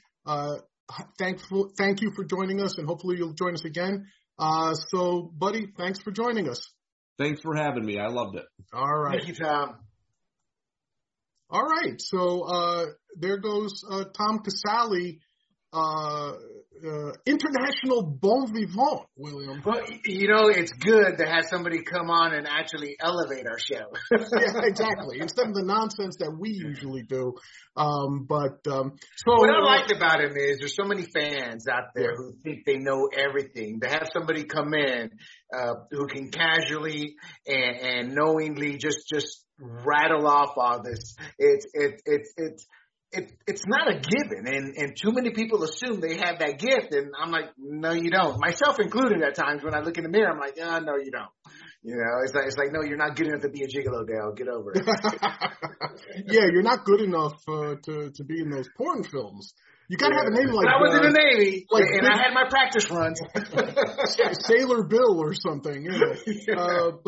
thank you for joining us, and hopefully you'll join us again. So, buddy, thanks for joining us. Thanks for having me. I loved it. All right. Thank you, Tom. All right. So there goes Tom Casale, international bon vivant, William. Well, you know, it's good to have somebody come on and actually elevate our show. Yeah, exactly. Instead of the nonsense that we usually do. So what I liked about him is there's so many fans out there who think they know everything. To have somebody come in who can casually and knowingly just rattle off all this, it's not a given, and too many people assume they have that gift, and I'm like, no, you don't. Myself included at times when I look in the mirror, I'm like, oh, no, you don't. You know, it's like, no, you're not good enough to be a gigolo, Dale. Get over it. Yeah, you're not good enough to be in those porn films. You gotta have a name like. I was in the Navy, and I had my practice runs. Sailor Bill or something, you know.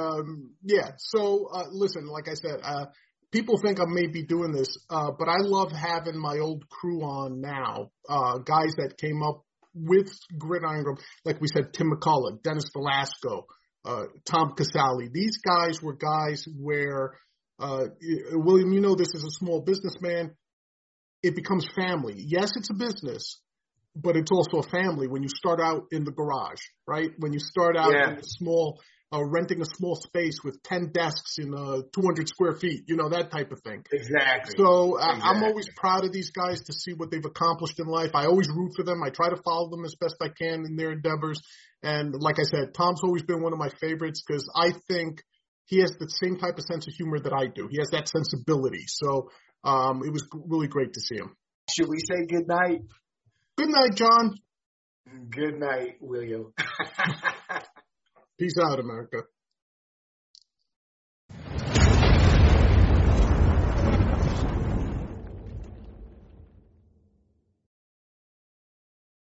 So listen, like I said, people think I may be doing this, but I love having my old crew on now. Guys that came up with Gridiron Group, like we said, Tim McCullough, Dennis Velasco, Tom Casale. These guys were guys where, William, you know this as a small businessman, it becomes family. Yes, it's a business, but it's also a family when you start out in the garage, right? When you start out in a small, renting a small space with 10 desks in 200 square feet, you know, that type of thing. Exactly. So I'm always proud of these guys to see what they've accomplished in life. I always root for them. I try to follow them as best I can in their endeavors. And like I said, Tom's always been one of my favorites because I think he has the same type of sense of humor that I do. He has that sensibility. So It was really great to see him. Should we say good night? Good night, John. Good night, William. Peace out, America.